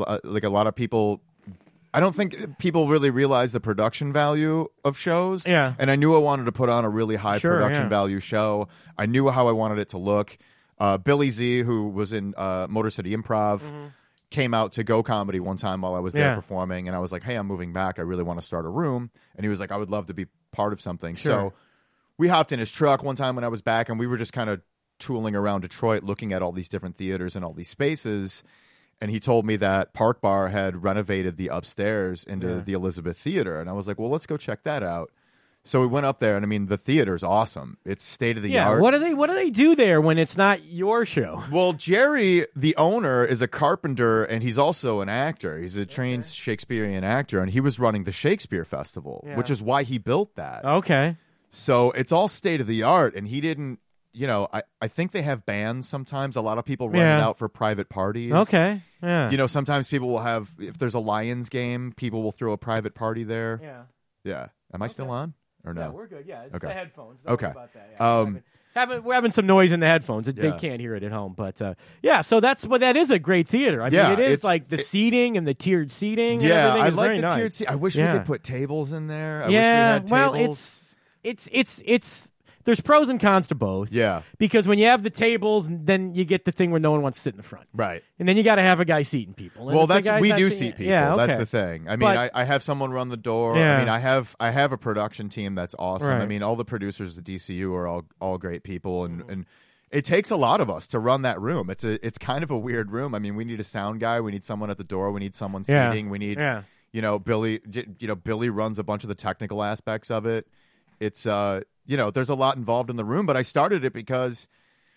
of people. I don't think people really realize the production value of shows. Yeah. And I knew I wanted to put on a really high production value show. I knew how I wanted it to look. Billy Z, who was in Motor City Improv, came out to Go Comedy one time while I was there performing. And I was like, hey, I'm moving back. I really want to start a room. And he was like, I would love to be part of something. Sure. So we hopped in his truck one time when I was back, and we were just kind of tooling around Detroit looking at all these different theaters and all these spaces. And he told me that Park Bar had renovated the upstairs into the Elizabeth Theater. And I was like, well, let's go check that out. So we went up there, and I mean, the theater's awesome. It's state of the art. What do they do there when it's not your show? Well, Jerry, the owner, is a carpenter, and he's also an actor. He's a trained Shakespearean actor, and he was running the Shakespeare Festival, which is why he built that. Okay. So it's all state of the art, and he didn't. I think they have bands sometimes. A lot of people rent it out for private parties. Okay. Yeah. Sometimes people will have, if there's a Lions game, people will throw a private party there. Yeah. Yeah. Am I still on or no? Yeah, we're good. Yeah, it's the headphones. Don't Okay. worry about that. Yeah. We're having some noise in the headphones. They can't hear it at home. But, so that is a great theater. I mean, it is like the seating and the tiered seating. Yeah, and I is like very the nice. tiered seating. I wish we could put tables in there. I wish we Yeah, had well, tables. it's there's pros and cons to both. Yeah. Because when you have the tables, then you get the thing where no one wants to sit in the front. Right. And then you got to have a guy seating people. And Well, we not do seating- seat people. Yeah, okay. That's the thing. I mean, I have someone run the door. Yeah. I mean, I have a production team that's awesome. Right. I mean, all the producers at DCU are all great people, and it takes a lot of us to run that room. It's kind of a weird room. I mean, we need a sound guy. We need someone at the door. We need someone seating. We need Billy. Billy runs a bunch of the technical aspects of it. It's there's a lot involved in the room, but I started it because,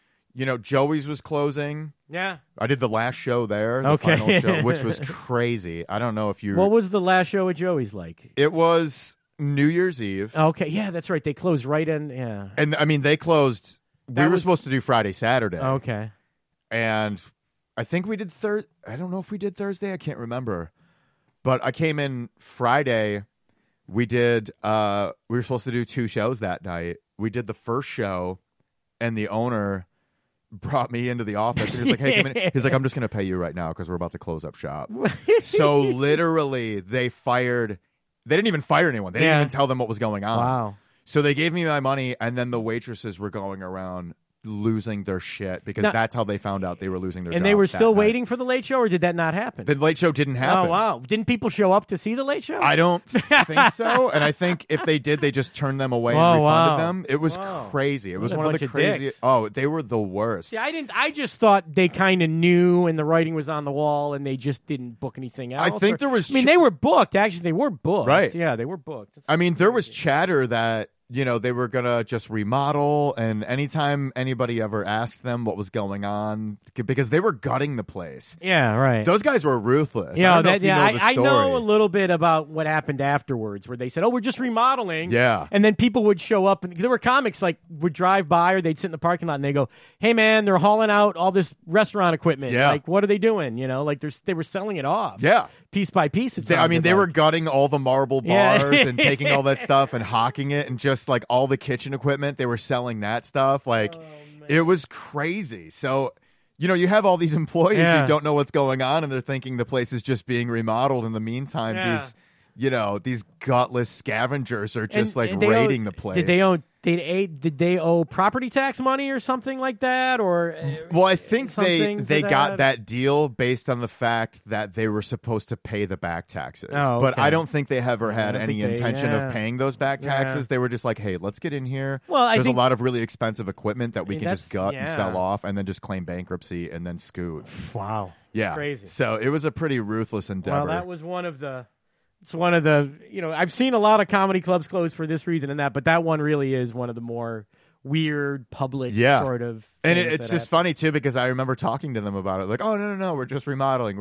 Joey's was closing. Yeah. I did the last show there, the final show, which was crazy. I don't know if you... What was the last show at Joey's like? It was New Year's Eve. Okay, yeah, that's right. They closed right in, yeah. And, I mean, they closed... We were supposed to do Friday, Saturday. Okay. And I think we did I don't know if we did Thursday. I can't remember. But I came in Friday... We did. We were supposed to do 2 shows that night. We did the first show, and the owner brought me into the office. And he was like, "Hey, come in." He's like, "I'm just going to pay you right now because we're about to close up shop." So literally, they didn't even fire anyone. They didn't even tell them what was going on. Wow. So they gave me my money, and then the waitresses were going around losing their shit because that's how they found out they were losing their jobs. And they were still night. waiting for the Late Show, or did that not happen? The Late Show didn't happen. Oh, wow. Didn't people show up to see the Late Show? I don't think so. And I think if they did, they just turned them away and refunded them. It was crazy. It was one of the craziest. Oh, they were the worst. See, I just thought they kind of knew and the writing was on the wall and they just didn't book anything else. I think there was... they were booked. Actually, they were booked. Right. Yeah, they were booked. I mean, there was chatter that... they were going to just remodel, and anytime anybody ever asked them what was going on, because they were gutting the place. Yeah, right. Those guys were ruthless. Yeah, I know a little bit about what happened afterwards, where they said, "Oh, we're just remodeling." Yeah. And then people would show up, and there were comics would drive by, or they'd sit in the parking lot, and they go, "Hey, man, they're hauling out all this restaurant equipment. Yeah. Like, what are they doing? They were selling it off. Yeah. Piece by piece. They were gutting all the marble bars and taking all that stuff and hawking it, and just like all the kitchen equipment, they were selling that stuff. It was crazy. So, you have all these employees who don't know what's going on, and they're thinking the place is just being remodeled. In the meantime, these gutless scavengers are just raiding the place. Did they owe property tax money or something like that? Or well, I think they got that deal based on the fact that they were supposed to pay the back taxes. Oh, okay. But I don't think they ever had any intention of paying those back taxes. Yeah. They were just like, hey, let's get in here. Well, there's a lot of really expensive equipment that we can just gut and yeah. sell off and then just claim bankruptcy and then scoot. Wow. Yeah. Crazy. So it was a pretty ruthless endeavor. Well, that was one of the... It's one of the, I've seen a lot of comedy clubs close for this reason and that, but that one really is one of the more weird public sort of. And it's just funny too because I remember talking to them about it, like, oh no, we're just remodeling,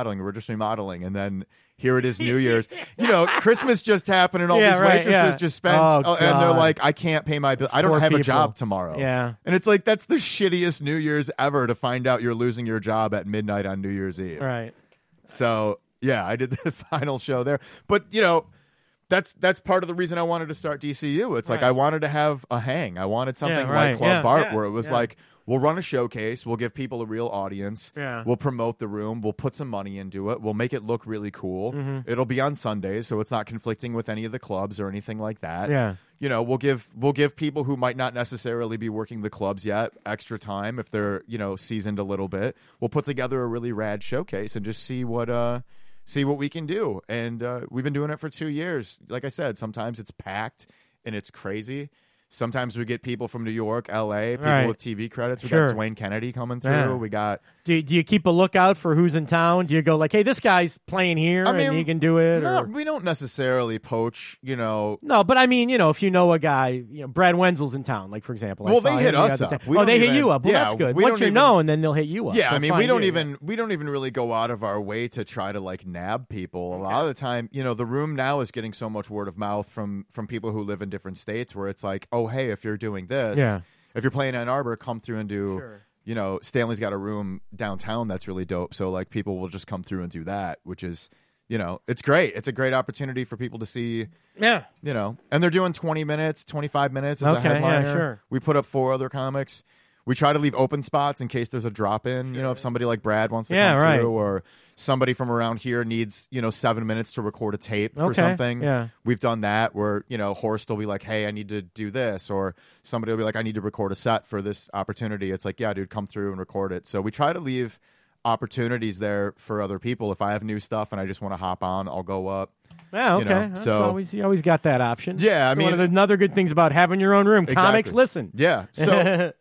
and then here it is, New Year's. Christmas just happened, and all these waitresses just spent, and they're like, I can't pay my bill. I don't have a job tomorrow. Yeah, and it's like that's the shittiest New Year's ever to find out you're losing your job at midnight on New Year's Eve. Right. So yeah, I did the final show there, but that's part of the reason I wanted to start DCU. It's like I wanted to have a hang. I wanted something like Club Bart where it was like, we'll run a showcase. We'll give people a real audience. Yeah. We'll promote the room. We'll put some money into it. We'll make it look really cool. Mm-hmm. It'll be on Sundays, so it's not conflicting with any of the clubs or anything like that. Yeah. We'll give people who might not necessarily be working the clubs yet extra time if they're, seasoned a little bit. We'll put together a really rad showcase and just see what we can do. And we've been doing it for 2 years. Like I said, sometimes it's packed and it's crazy. Sometimes we get people from New York, L.A., people with TV credits. We got Dwayne Kennedy coming through. Yeah. We got. Do you keep a lookout for who's in town? Do you go like, hey, this guy's playing here and he can do it? No, we don't necessarily poach, No, but I mean, if you know a guy, Brad Wenzel's in town, like for example. Well, they hit us up. They hit you up. Well, that's good. Once you know, and then they'll hit you up. Yeah, I mean, we don't even really go out of our way to try to like nab people. A lot of the time, the room now is getting so much word of mouth from people who live in different states where it's like, oh, hey, if you're doing this, if you're playing Ann Arbor, come through and do. Sure. Stanley's got a room downtown that's really dope. So like people will just come through and do that, which is, it's great. It's a great opportunity for people to see. Yeah. And they're doing 20 minutes, 25 minutes as a headliner. Yeah, sure. We put up 4 other comics. We try to leave open spots in case there's a drop in, if somebody like Brad wants to come through or somebody from around here needs, 7 minutes to record a tape for something. Yeah. We've done that where, Horst will be like, hey, I need to do this. Or somebody will be like, I need to record a set for this opportunity. It's like, yeah, dude, come through and record it. So we try to leave opportunities there for other people. If I have new stuff and I just want to hop on, I'll go up. Yeah, okay. You always got that option. Yeah, I mean, one of the another good things about having your own room. Exactly. Comics, listen. Yeah, so and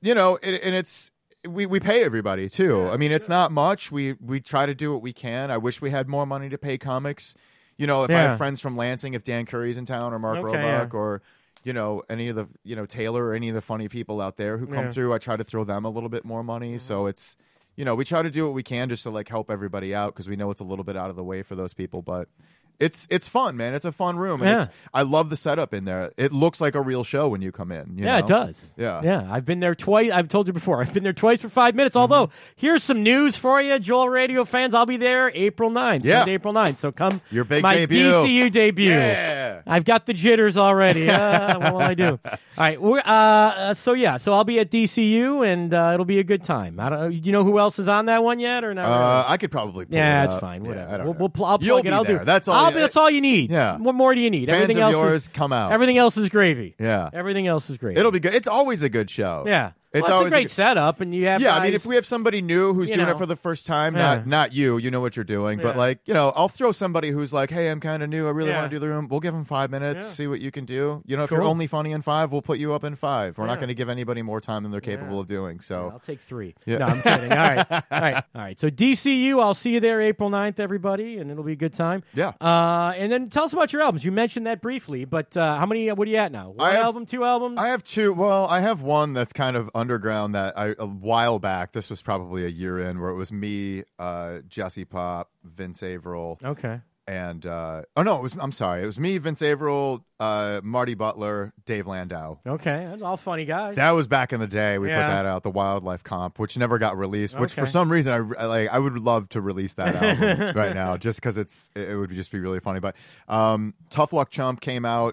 it's we pay everybody too. I mean, it's not much. We try to do what we can. I wish we had more money to pay comics. If I have friends from Lansing, if Dan Curry's in town or Mark Roebuck or any of the Taylor or any of the funny people out there who come through, I try to throw them a little bit more money. So it's we try to do what we can just to like help everybody out because we know it's a little bit out of the way for those people, but. It's fun, man. It's a fun room. And I love the setup in there. It looks like a real show when you come in. It does. Yeah. I've been there twice. I've told you before. I've been there twice for 5 minutes. Mm-hmm. Although, here's some news for you, Joel Radio fans. I'll be there April 9th. Yeah. April 9th. So come. Your big my debut. DCU debut. Yeah. I've got the jitters already. What will I do? All right. So I'll be at DCU, and it'll be a good time. I don't. You know who else is on that one yet, or not? I could probably pull it it's up. fine. Whatever. Yeah, I don't know. I'll plug You'll it. be I'll there. do. That's all. That's all you need. Yeah. What more do you need? Fans everything of else yours, is, come out. Everything else is gravy. Yeah. Everything else is gravy. It'll be good. It's always a good show. Yeah. It's always a great setup, and you have I guys, mean, if we have somebody new who's doing it for the first time, not you know what you're doing, but like, I'll throw somebody who's like, hey, I'm kind of new, I really want to do the room. We'll give them 5 minutes, see what you can do. If you're only funny in 5, we'll put you up in 5. We're not going to give anybody more time than they're capable of doing. So I'll take 3. Yeah. No, I'm kidding. All right. So DCU, I'll see you there April 9th, everybody, and it'll be a good time. Yeah. And then tell us about your albums. You mentioned that briefly, but how many? What are you at now? One album, 2 albums? I have 2. Well, I have one that's kind of underground that a while back, this was probably a year in, where it was me, Jesse Pop, Vince Averill. Okay. And, it was me, Vince Averill, Marty Butler, Dave Landau. Okay. That's all funny guys. That was back in the day. We put that out, the Wildlife Comp, which never got released, which for some reason, I would love to release that album right now, just because it would just be really funny. But Tough Luck Chump came out.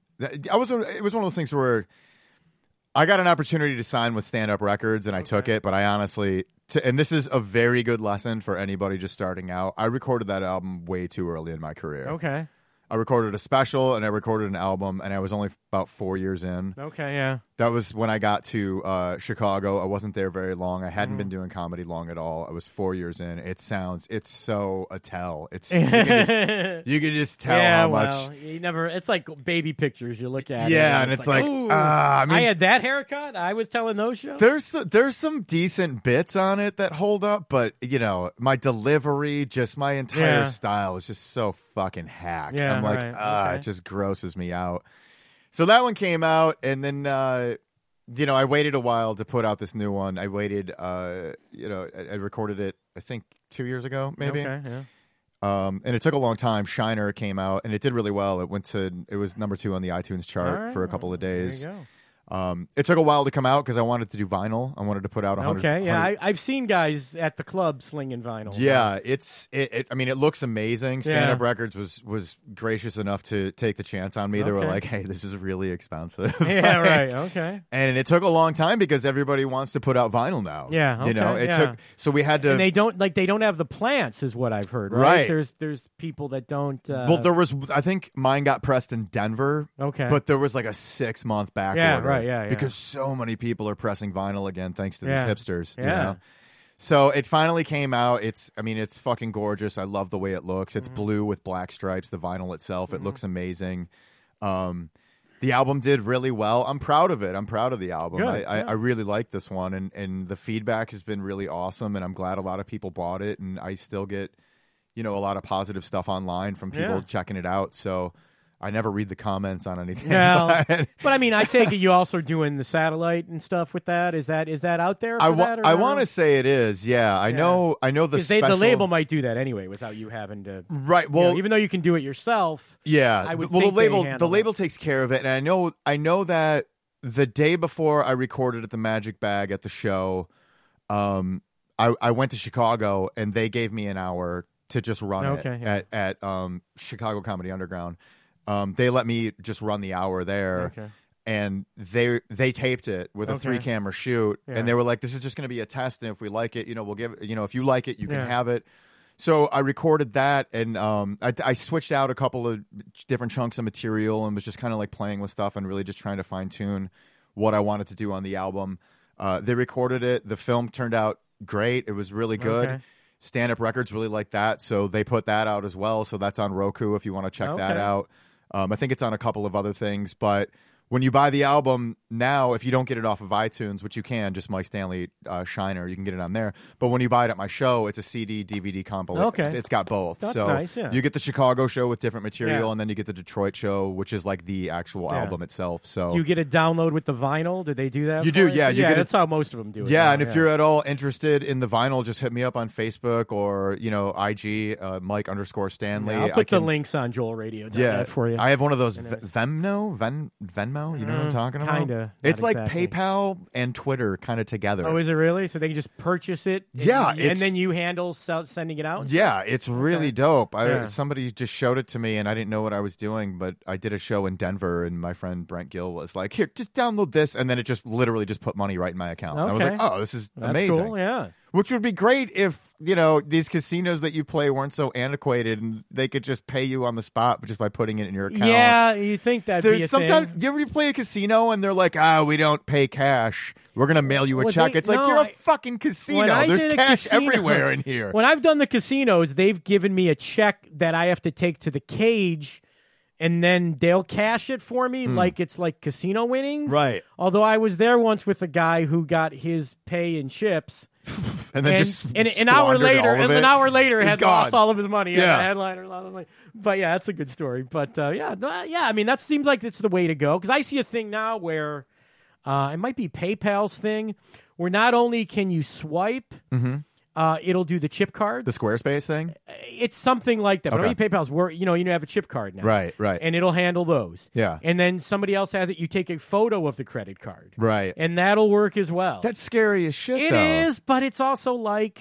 It was one of those things where I got an opportunity to sign with Stand Up Records, and I took it, but I honestly, and this is a very good lesson for anybody just starting out, I recorded that album way too early in my career. Okay. I recorded a special, and I recorded an album, and I was only about 4 years in. Okay, yeah. That was when I got to Chicago. I wasn't there very long. I hadn't been doing comedy long at all. I was 4 years in. It's so a tell. It's you can just tell how much. Well, you never. It's like baby pictures. You look at. Yeah, and it's like I had that haircut. I was telling those shows. There's some decent bits on it that hold up, but my delivery, just my entire style is just so fucking hack. Yeah, I'm like, it just grosses me out. So that one came out, and then I waited a while to put out this new one. I waited, I recorded it, I think 2 years ago, maybe. Okay, yeah. And it took a long time. Shiner came out, and it did really well. It was number 2 on the iTunes chart for a couple of days. There you go. It took a while to come out because I wanted to do vinyl. I wanted to put out 100. Okay, yeah, I've seen guys at the club slinging vinyl. Yeah, it looks amazing. Stand Up Records was gracious enough to take the chance on me. They were like, "Hey, this is really expensive." Yeah, right. Okay. And it took a long time because everybody wants to put out vinyl now. Yeah, okay, it took. So we had to. And they don't have the plants, is what I've heard. Right. There's people that don't. Well, there was. I think mine got pressed in Denver. Okay. But there was like a 6-month back order. Yeah, right. Yeah. Because so many people are pressing vinyl again thanks to these hipsters. Yeah. So it finally came out. It's fucking gorgeous. I love the way it looks. It's blue with black stripes, the vinyl itself. It looks amazing. The album did really well. I'm proud of it. I'm proud of the album. I really like this one, and the feedback has been really awesome, and I'm glad a lot of people bought it, and I still get, a lot of positive stuff online from people checking it out. So I never read the comments on anything. Yeah, but I mean, I take it you also are doing the satellite and stuff with that. Is that out there? I want to say it is. Yeah, I know. The label might do that anyway without you having to. Right. Well, even though you can do it yourself. Yeah. I would think the label takes care of it, and I know that the day before I recorded at the Magic Bag at the show, I went to Chicago and they gave me an hour to just run it at Chicago Comedy Underground. They let me just run the hour there, and they taped it with a 3-camera shoot, and they were like, "This is just going to be a test, and if we like it, we'll give it. If you like it, you can have it." So I recorded that, and I switched out a couple of different chunks of material, and was just kind of like playing with stuff, and really just trying to fine tune what I wanted to do on the album. They recorded it. The film turned out great. It was really good. Okay. Stand Up Records really liked that, so they put that out as well. So that's on Roku if you want to check that out. I think it's on a couple of other things, but when you buy the album now, if you don't get it off of iTunes, which you can, just Mike Stanley Shiner, you can get it on there. But when you buy it at my show, it's a CD, DVD compilation. Okay. It's got both. That's so nice, yeah. You get the Chicago show with different material, and then you get the Detroit show, which is like the actual album itself. So do you get a download with the vinyl? Did they do that? You do, yeah. That's how most of them do it. Yeah, and if you're at all interested in the vinyl, just hit me up on Facebook or, IG, Mike_Stanley. I'll put the links on JoelRadio.net for you. I have one of those Venmo, you know what I'm talking about? Kinda. It's like PayPal and Twitter kind of together. Oh, is it really? So they can just purchase it? And then you handle sending it out? Yeah, it's really dope. Somebody just showed it to me, and I didn't know what I was doing, but I did a show in Denver, and my friend Brent Gill was like, "Here, just download this," and then it just literally just put money right in my account. I was like, "Oh, this is amazing." Cool, yeah. Which would be great if, these casinos that you play weren't so antiquated and they could just pay you on the spot just by putting it in your account. Yeah, you think that'd be a sometimes, thing. You ever play a casino and they're like, we don't pay cash. We're going to mail you a check. You're a fucking casino. There's cash everywhere in here. When I've done the casinos, they've given me a check that I have to take to the cage, and then they'll cash it for me like it's like casino winnings. Right. Although I was there once with a guy who got his pay in chips. and an hour later, had gone. Lost all of his money. Yeah, headliner, a lot of money. But yeah, that's a good story. But I mean, that seems like it's the way to go, because I see a thing now where it might be PayPal's thing, where not only can you swipe, it'll do the chip cards. The Squarespace thing? It's something like that. But only PayPal's where you have a chip card now. Right. And it'll handle those. Yeah. And then somebody else has it. You take a photo of the credit card. Right. And that'll work as well. That's scary as shit, It is, but it's also like,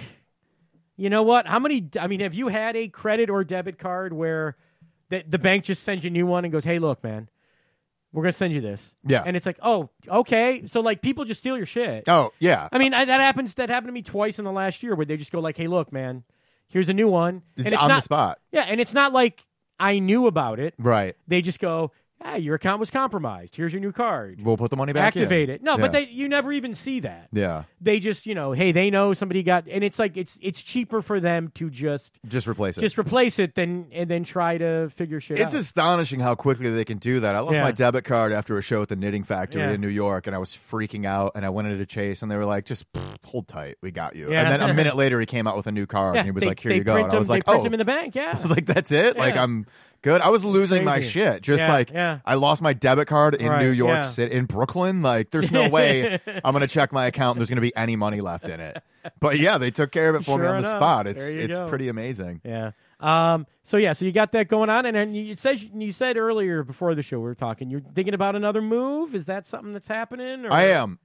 you know what? Have you had a credit or debit card where the bank just sends you a new one and goes, "Hey, look, man, we're going to send you this." Yeah. And it's like, oh, okay. So, like, people just steal your shit. Oh, yeah. I mean, that happened to me twice in the last year, where they just go like, "Hey, look, man, here's a new one." It's on the spot. Yeah, and it's not like I knew about it. Right. They just go, "Hey, your account was compromised. Here's your new card. We'll put the money back Activate in." it. No, but you never even see that. Yeah. They just, hey, they know somebody got, and it's like it's cheaper for them to just replace it. Just replace it and then try to figure shit out. It's astonishing how quickly they can do that. I lost my debit card after a show at the Knitting Factory in New York, and I was freaking out, and I went into Chase, and they were like, "Just hold tight, we got you." And then a minute later, he came out with a new card, and he was like, "Here you go." And I was like, they print them in the bank, yeah. I was like, "That's it?" Like, I'm Good. I was losing my crazy. shit. Just I lost my debit card in New York City, in Brooklyn. Like, there's no way I'm going to check my account and there's going to be any money left in it. But yeah, they took care of it for me on the spot. It's pretty amazing. Yeah. So you got that going on, and then you said earlier before the show we were talking, you're thinking about another move. Is that something that's happening? Or? I am.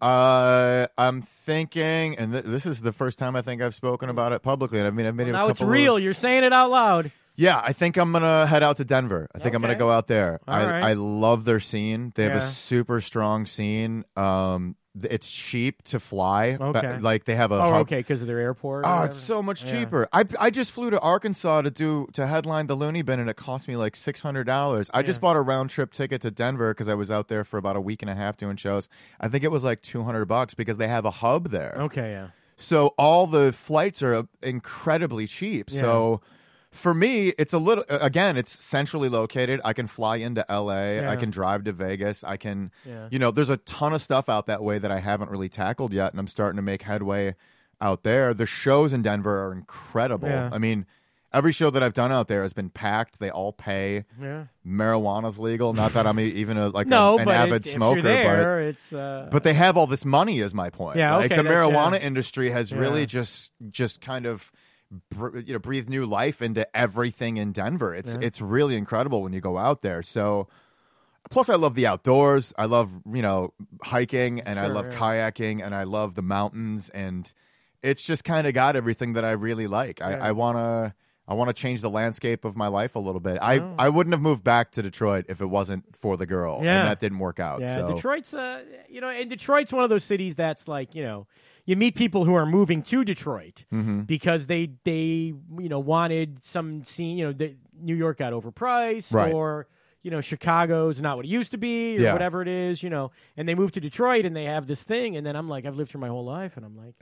I'm thinking, and this is the first time I think I've spoken about it publicly. And I've made a now couple it's real. You're saying it out loud. Yeah, I think I'm gonna head out to Denver. I think I'm gonna go out there. Right. I love their scene. They have a super strong scene. It's cheap to fly. Okay. Like they have a hub. Okay, because of their airport. Oh, it's so much cheaper. I just flew to Arkansas to headline the Looney Bin, and it cost me like $600. I just bought a round trip ticket to Denver because I was out there for about a week and a half doing shows. I think it was like $200 because they have a hub there. Okay, yeah. So all the flights are incredibly cheap. Yeah. So for me, it's a little, again, it's centrally located. I can fly into LA. Yeah. I can drive to Vegas. I can, there's a ton of stuff out that way that I haven't really tackled yet. And I'm starting to make headway out there. The shows in Denver are incredible. Yeah. I mean, every show that I've done out there has been packed. They all pay. Yeah. Marijuana's legal. Not that I'm even an but avid smoker, if you're there, but it's but they have all this money. Is my point. Yeah, like okay, the marijuana industry has really just kind of breathe new life into everything in Denver. It's really incredible when you go out there. So plus I love the outdoors. I love, hiking, and I love kayaking, and I love the mountains, and it's just kind of got everything that I really like. I want to change the landscape of my life a little bit. I wouldn't have moved back to Detroit if it wasn't for the girl, and that didn't work out. Yeah, so. Detroit's and Detroit's one of those cities that's like, you meet people who are moving to Detroit because they wanted some scene. New York got overpriced, right. or Chicago's not what it used to be, or whatever it is, and they moved to Detroit and they have this thing, and then I'm like, I've lived here my whole life, and I'm like,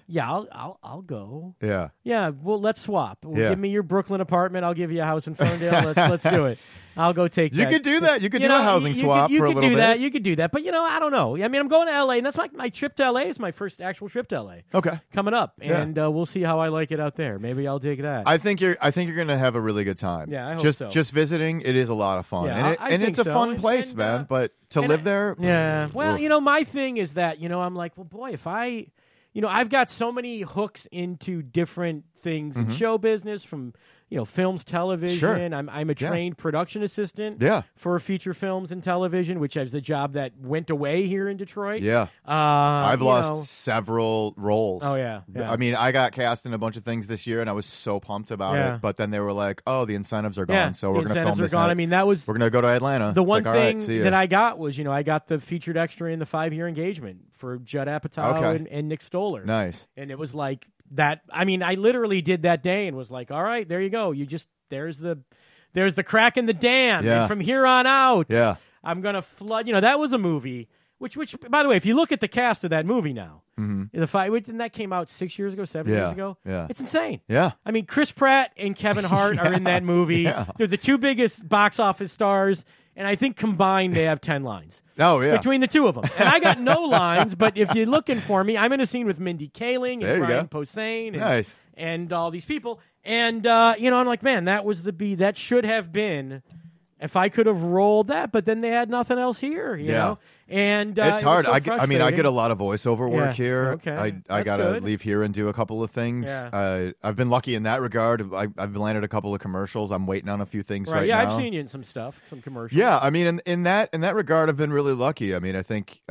I'll go. Yeah. Well, let's swap. Give me your Brooklyn apartment. I'll give you a house in Ferndale. Let's do it. I'll go take that. You could do that. You could do a housing swap for a little bit. You could do that. But, I don't know. I mean, I'm going to L.A., and that's my trip to L.A. is my first actual trip to L.A. Okay. Coming up. And we'll see how I like it out there. Maybe I'll dig that. I think you're going to have a really good time. Yeah, I hope so. Just visiting, it is a lot of fun. Yeah, and it's a fun place, man. But to live there... Yeah. Well, my thing is that, I'm like, well, boy, if I... I've got so many hooks into different things in show business, from films, television. Sure. I'm a trained production assistant for feature films and television, which is a job that went away here in Detroit. Yeah. I've lost several roles. Oh, yeah. I mean, I got cast in a bunch of things this year, and I was so pumped about it. But then they were like, oh, the incentives are gone, so we're going to film this. I mean, that was... We're going to go to Atlanta. The one thing that I got was, I got the featured extra in the 5-year engagement for Judd Apatow and Nick Stoller. Nice. And it was like... that, I mean, I literally did that day and was like, all right, there you go. There's the crack in the dam. Yeah. And from here on out, I'm going to flood. That was a movie, which, by the way, if you look at the cast of that movie now, and that came out 6 years ago, 7 years ago. Yeah. It's insane. Yeah. I mean, Chris Pratt and Kevin Hart are in that movie. Yeah. They're the two biggest box office stars. And I think combined they have 10 lines. Oh, yeah. Between the two of them. And I got no lines, but if you're looking for me, I'm in a scene with Mindy Kaling and Brian Posehn and all these people. And, I'm like, man, that should have been, if I could have rolled that, but then they had nothing else here, you know? And it's hard. So I mean, I get a lot of voiceover work here. Okay. I got to leave here and do a couple of things. Yeah. I've been lucky in that regard. I've landed a couple of commercials. I'm waiting on a few things right now. Yeah, I've seen you in some stuff, some commercials. Yeah, I mean, in that regard, I've been really lucky. I mean, I think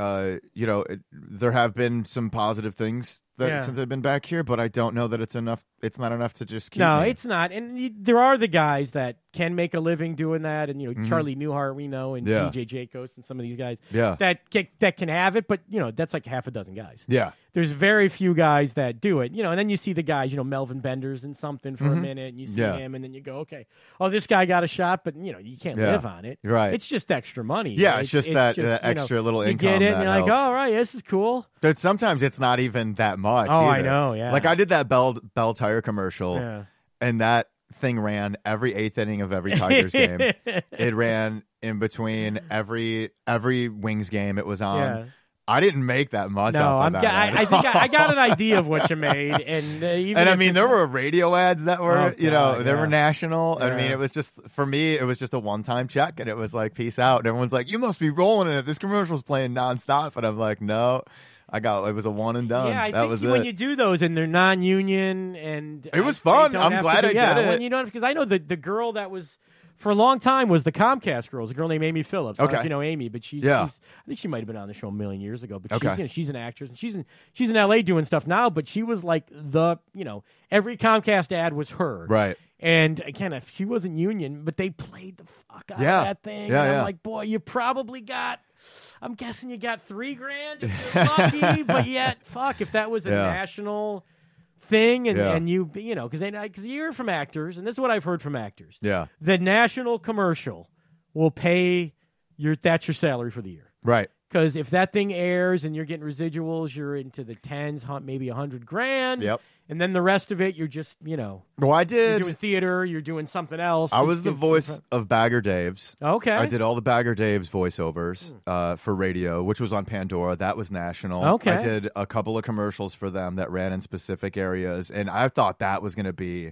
there have been some positive things since I've been back here, but I don't know that it's enough. It's not enough to just keep me. It's not. And there are the guys that can make a living doing that, and Charlie Newhart, we know, and DJ Jacobs, and some of these guys that can have it, but that's like half a dozen guys. Yeah. There's very few guys that do it, and then you see the guys, Melvin Bender's in something for a minute, and you see him, and then you go, okay, this guy got a shot, but you can't live on it. Right. It's just extra money. Yeah, it's just that extra little income. You get it, and you're like, all right, this is cool. But sometimes it's not even that much. Oh, either. I know. Yeah. Like I did that Bell Tire commercial, and that thing ran every 8th inning of every Tigers game. It ran in between every Wings game it was on. I didn't make that much. No, off of that I think I got an idea of what you made, and I mean, there were radio ads that were, they were national. Yeah. I mean, it was just for me, it was just a one-time check, and it was like, peace out. And everyone's like, you must be rolling in it. This commercial's playing nonstop, and I'm like, no. It was a one and done. Yeah, I that think was when it. you do those and they're non-union and it was fun. I'm glad I did it. When you don't, because I know the girl that was for a long time was the Comcast girl. It was a girl named Amy Phillips. I don't know if you know Amy, but she's I think she might have been on the show a million years ago. But she's an actress and she's in LA doing stuff now. But she was like every Comcast ad was her. Right. And again, if she wasn't union, but they played the fuck out of that thing. Yeah, and I'm like, boy, you probably got. I'm guessing you got $3,000 if you're lucky, but yet, fuck, if that was a national thing, and you know, because you hear from actors, and this is what I've heard from actors. Yeah, the national commercial will pay that's your salary for the year, right? Because if that thing airs and you're getting residuals, you're into the tens, maybe $100,000. Yep. And then the rest of it, you're just, Well, I did. You're doing theater. You're doing something else. I was the voice of Bagger Daves. Okay. I did all the Bagger Daves voiceovers for radio, which was on Pandora. That was national. Okay. I did a couple of commercials for them that ran in specific areas, and I thought that was going to be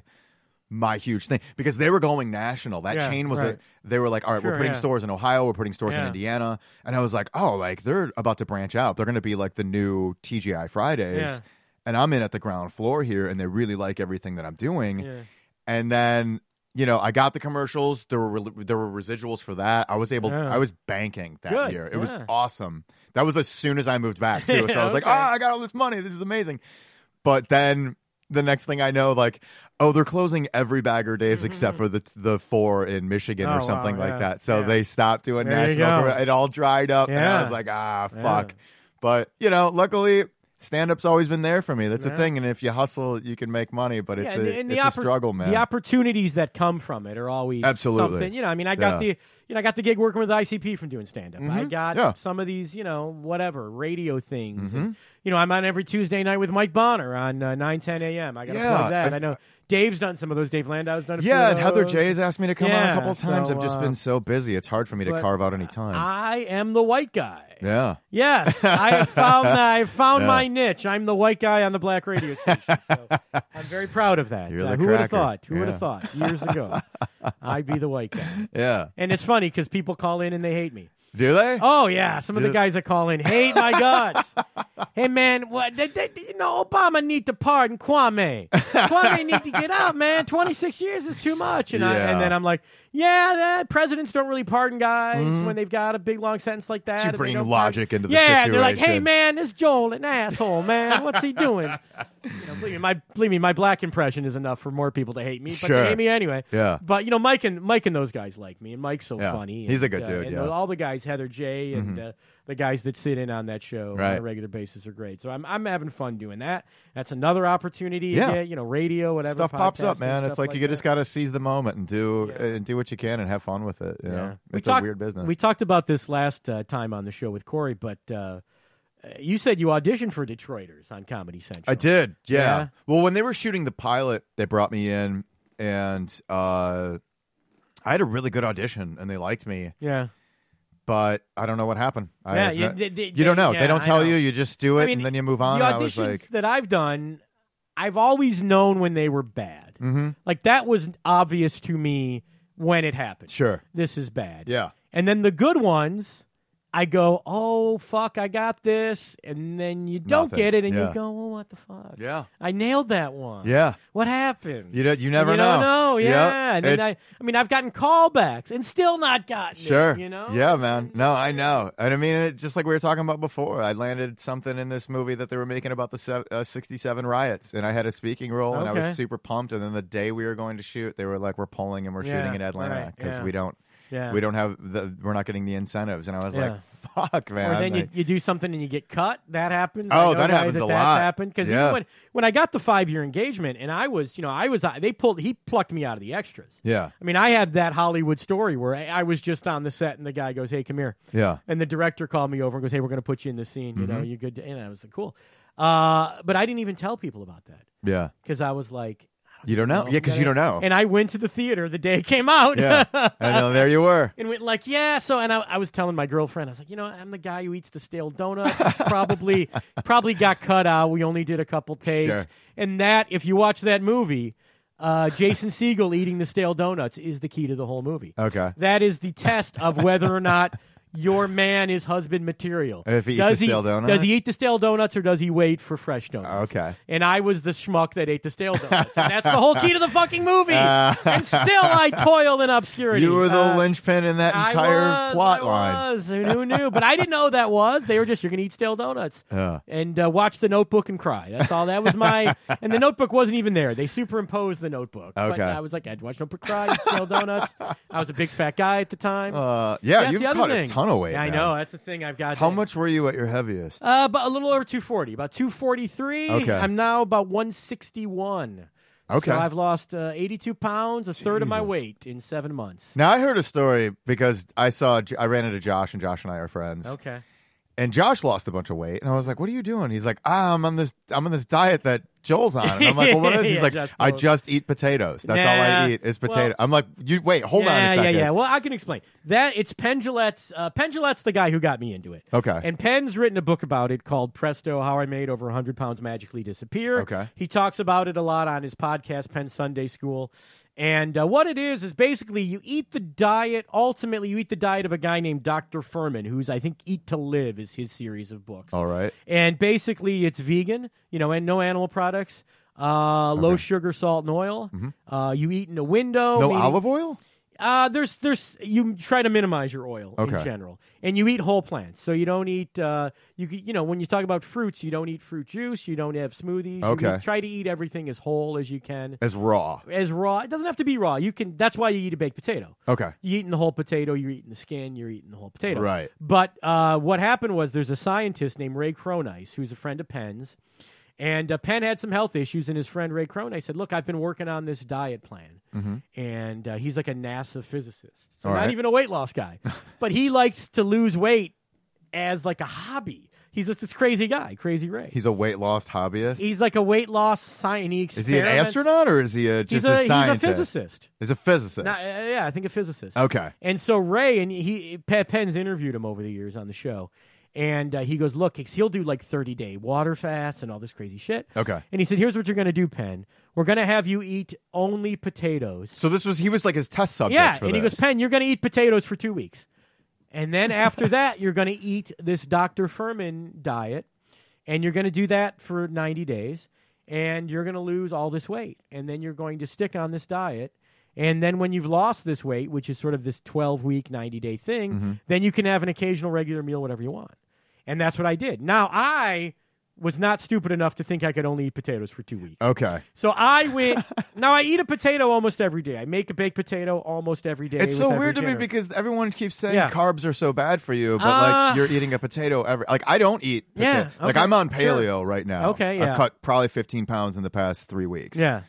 my huge thing because they were going national. That chain was they were like, all right, we're putting stores in Ohio, we're putting stores in Indiana, and I was like, oh, like they're about to branch out. They're going to be like the new TGI Fridays. Yeah. And I'm in at the ground floor here, and they really like everything that I'm doing. Yeah. And then, I got the commercials. There were residuals for that. I was I was banking that year. It was awesome. That was as soon as I moved back too. So I was like, I got all this money. This is amazing. But then the next thing I know, like, they're closing every Bagger Daves except for the 4 in Michigan or something like that. So they stopped doing national. It all dried up, and I was like, fuck. Yeah. But luckily, stand-up's always been there for me. That's a thing, and if you hustle, you can make money. But it's a struggle, man. The opportunities that come from it are always something. I mean, I got I got the gig working with ICP from doing stand-up. I got some of these, whatever radio things. And, I'm on every Tuesday night with Mike Bonner on 9:10 a.m. I got to plug that. I know Dave's done some of those. Dave Landau's done a few and of Heather those. J has asked me to come on a couple of times. So, I've just been so busy. It's hard for me to carve out any time. I am the white guy. Yeah. Yes, I found my niche. I'm the white guy on the black radio station. So I'm very proud of that. You're the who would have cracker. thought? Who would have thought years ago I'd be the white guy? Yeah. And it's funny because people call in and they hate me. Do they? Oh yeah, some of the guys that call in hate my guts. Hey man, what? Obama need to pardon Kwame. Kwame need to get out, man. 26 years is too much. And then I'm like, presidents don't really pardon guys when they've got a big long sentence like that. You bring logic into the situation. Yeah, they're like, hey man, this Joel an asshole, man. What's he doing? Believe me, my black impression is enough for more people to hate me, but they hate me anyway. Yeah. But Mike and those guys like me, and Mike's so funny. He's and, a good dude. And all the guys, Heather J. and the guys that sit in on that show on a regular basis are great. So I'm having fun doing that. That's another opportunity. Yeah. Radio, whatever. Stuff pops up, man. It's like you just got to seize the moment and do what you can and have fun with it. You know? It's a weird business. We talked about this last time on the show with Corey, but you said you auditioned for Detroiters on Comedy Central. I did, yeah. Well, when they were shooting the pilot, they brought me in, and I had a really good audition, and they liked me. Yeah. But I don't know what happened. You don't know. Yeah, they don't tell know. you. You just do it, and then you move on. The and I was like, auditions that I've done, I've always known when they were bad. Mm-hmm. Like, that was obvious to me when it happened. Sure. This is bad. Yeah. And then the good ones, I go, oh, fuck, I got this. And then you don't get it, and you go, well, what the fuck? Yeah. I nailed that one. Yeah. What happened? You never you know. don't know, yeah. Yep. And then I've gotten callbacks and still not gotten sure. it, Yeah, man. No, I know. And I mean, just like we were talking about before, I landed something in this movie that they were making about the 67 riots, and I had a speaking role, and I was super pumped. And then the day we were going to shoot, they were like, we're pulling and we're shooting in Atlanta because we don't have we're not getting the incentives. And I was like, fuck, man. Or then you do something and you get cut. That happens. Oh, that happens a lot. That's happened. Because even when I got the 5-year engagement, and he plucked me out of the extras. Yeah. I mean, I had that Hollywood story where I was just on the set and the guy goes, hey, come here. Yeah. And the director called me over and goes, hey, we're going to put you in this scene. You know, you good? And I was like, cool. But I didn't even tell people about that. Yeah. Because I was like, You don't know? Yeah, because you don't know. And I went to the theater the day it came out. Yeah, I know. There you were. And went like, yeah. So, and I was telling my girlfriend, I was like, I'm the guy who eats the stale donuts. It's probably got cut out. We only did a couple takes. Sure. And that, if you watch that movie, Jason Segel eating the stale donuts is the key to the whole movie. Okay. That is the test of whether or not your man is husband material. If he eats the stale donut? Does he eat the stale donuts or does he wait for fresh donuts? Okay. And I was the schmuck that ate the stale donuts. And that's the whole key to the fucking movie. And still I toiled in obscurity. You were the linchpin in that entire plot line. I was. Who knew? But I didn't know that was. They were just, you're going to eat stale donuts. Yeah. And watch The Notebook and cry. That's all. That was my... And The Notebook wasn't even there. They superimposed The Notebook. Okay. But I was like, I'd watch Notebook cry, eat stale donuts. I was a big fat guy at the time. Yeah, you've cut a ton of weight. Yeah, I know. That's the thing I've got. How much were you at your heaviest? But a little over 240, about 243. Okay. I'm now about 161. Okay. So I've lost 82 pounds, a third of my weight in 7 months. Now I heard a story because I ran into Josh, and Josh and I are friends. Okay. And Josh lost a bunch of weight, and I was like, "What are you doing?" He's like, I'm on this diet that Joel's on." And I'm like, "Well, what is?" He's like, "I just eat potatoes. That's all I eat is potato." I'm like, "You wait, hold on a second." Yeah. Well, I can explain that. It's Penn Jillette's. Penn Jillette's the guy who got me into it. Okay. And Penn's written a book about it called "Presto: How I Made Over 100 Pounds Magically Disappear." Okay. He talks about it a lot on his podcast, Penn Sunday School. And what it is basically you eat the diet. Ultimately, you eat the diet of a guy named Dr. Furman, who's, I think, Eat to Live is his series of books. All right. And basically, it's vegan, and no animal products, low sugar, salt, and oil. Mm-hmm. You eat in a window. No olive oil? There's you try to minimize your oil in general, and you eat whole plants. So you don't eat when you talk about fruits, you don't eat fruit juice, you don't have smoothies. Okay, you try to eat everything as whole as you can, as raw. It doesn't have to be raw. You can. That's why you eat a baked potato. Okay, you eating the whole potato, you're eating the skin, you're eating the whole potato. Right. But what happened was there's a scientist named Ray Cronise who's a friend of Penn's. And Penn had some health issues, and his friend Ray Cronise said, "Look, I've been working on this diet plan." Mm-hmm. And he's like a NASA physicist. So not even a weight loss guy. But he likes to lose weight as like a hobby. He's just this crazy guy, Crazy Ray. He's a weight loss hobbyist? He's like a weight loss scientist. Is he an astronaut, or is he just a scientist? He's a physicist. He's a physicist. Yeah, I think a physicist. Okay. And so Ray, and Penn's interviewed him over the years on the show. And he goes, look, he'll do like 30-day water fasts and all this crazy shit. Okay. And he said, here's what you're going to do, Penn. We're going to have you eat only potatoes. So he was like his test subject for and this. He goes, Penn, you're going to eat potatoes for 2 weeks. And then after that, you're going to eat this Dr. Furman diet. And you're going to do that for 90 days. And you're going to lose all this weight. And then you're going to stick on this diet. And then when you've lost this weight, which is sort of this 12-week, 90-day thing, then you can have an occasional regular meal, whatever you want. And that's what I did. Now, I was not stupid enough to think I could only eat potatoes for 2 weeks. Okay. So I went... Now, I eat a potato almost every day. I make a baked potato almost every day. It's so weird to me because everyone keeps saying carbs are so bad for you, but you're eating a potato every... Like, I don't eat potato. Yeah, okay, like, I'm on paleo right now. Okay, yeah. I've cut probably 15 pounds in the past 3 weeks. Yeah.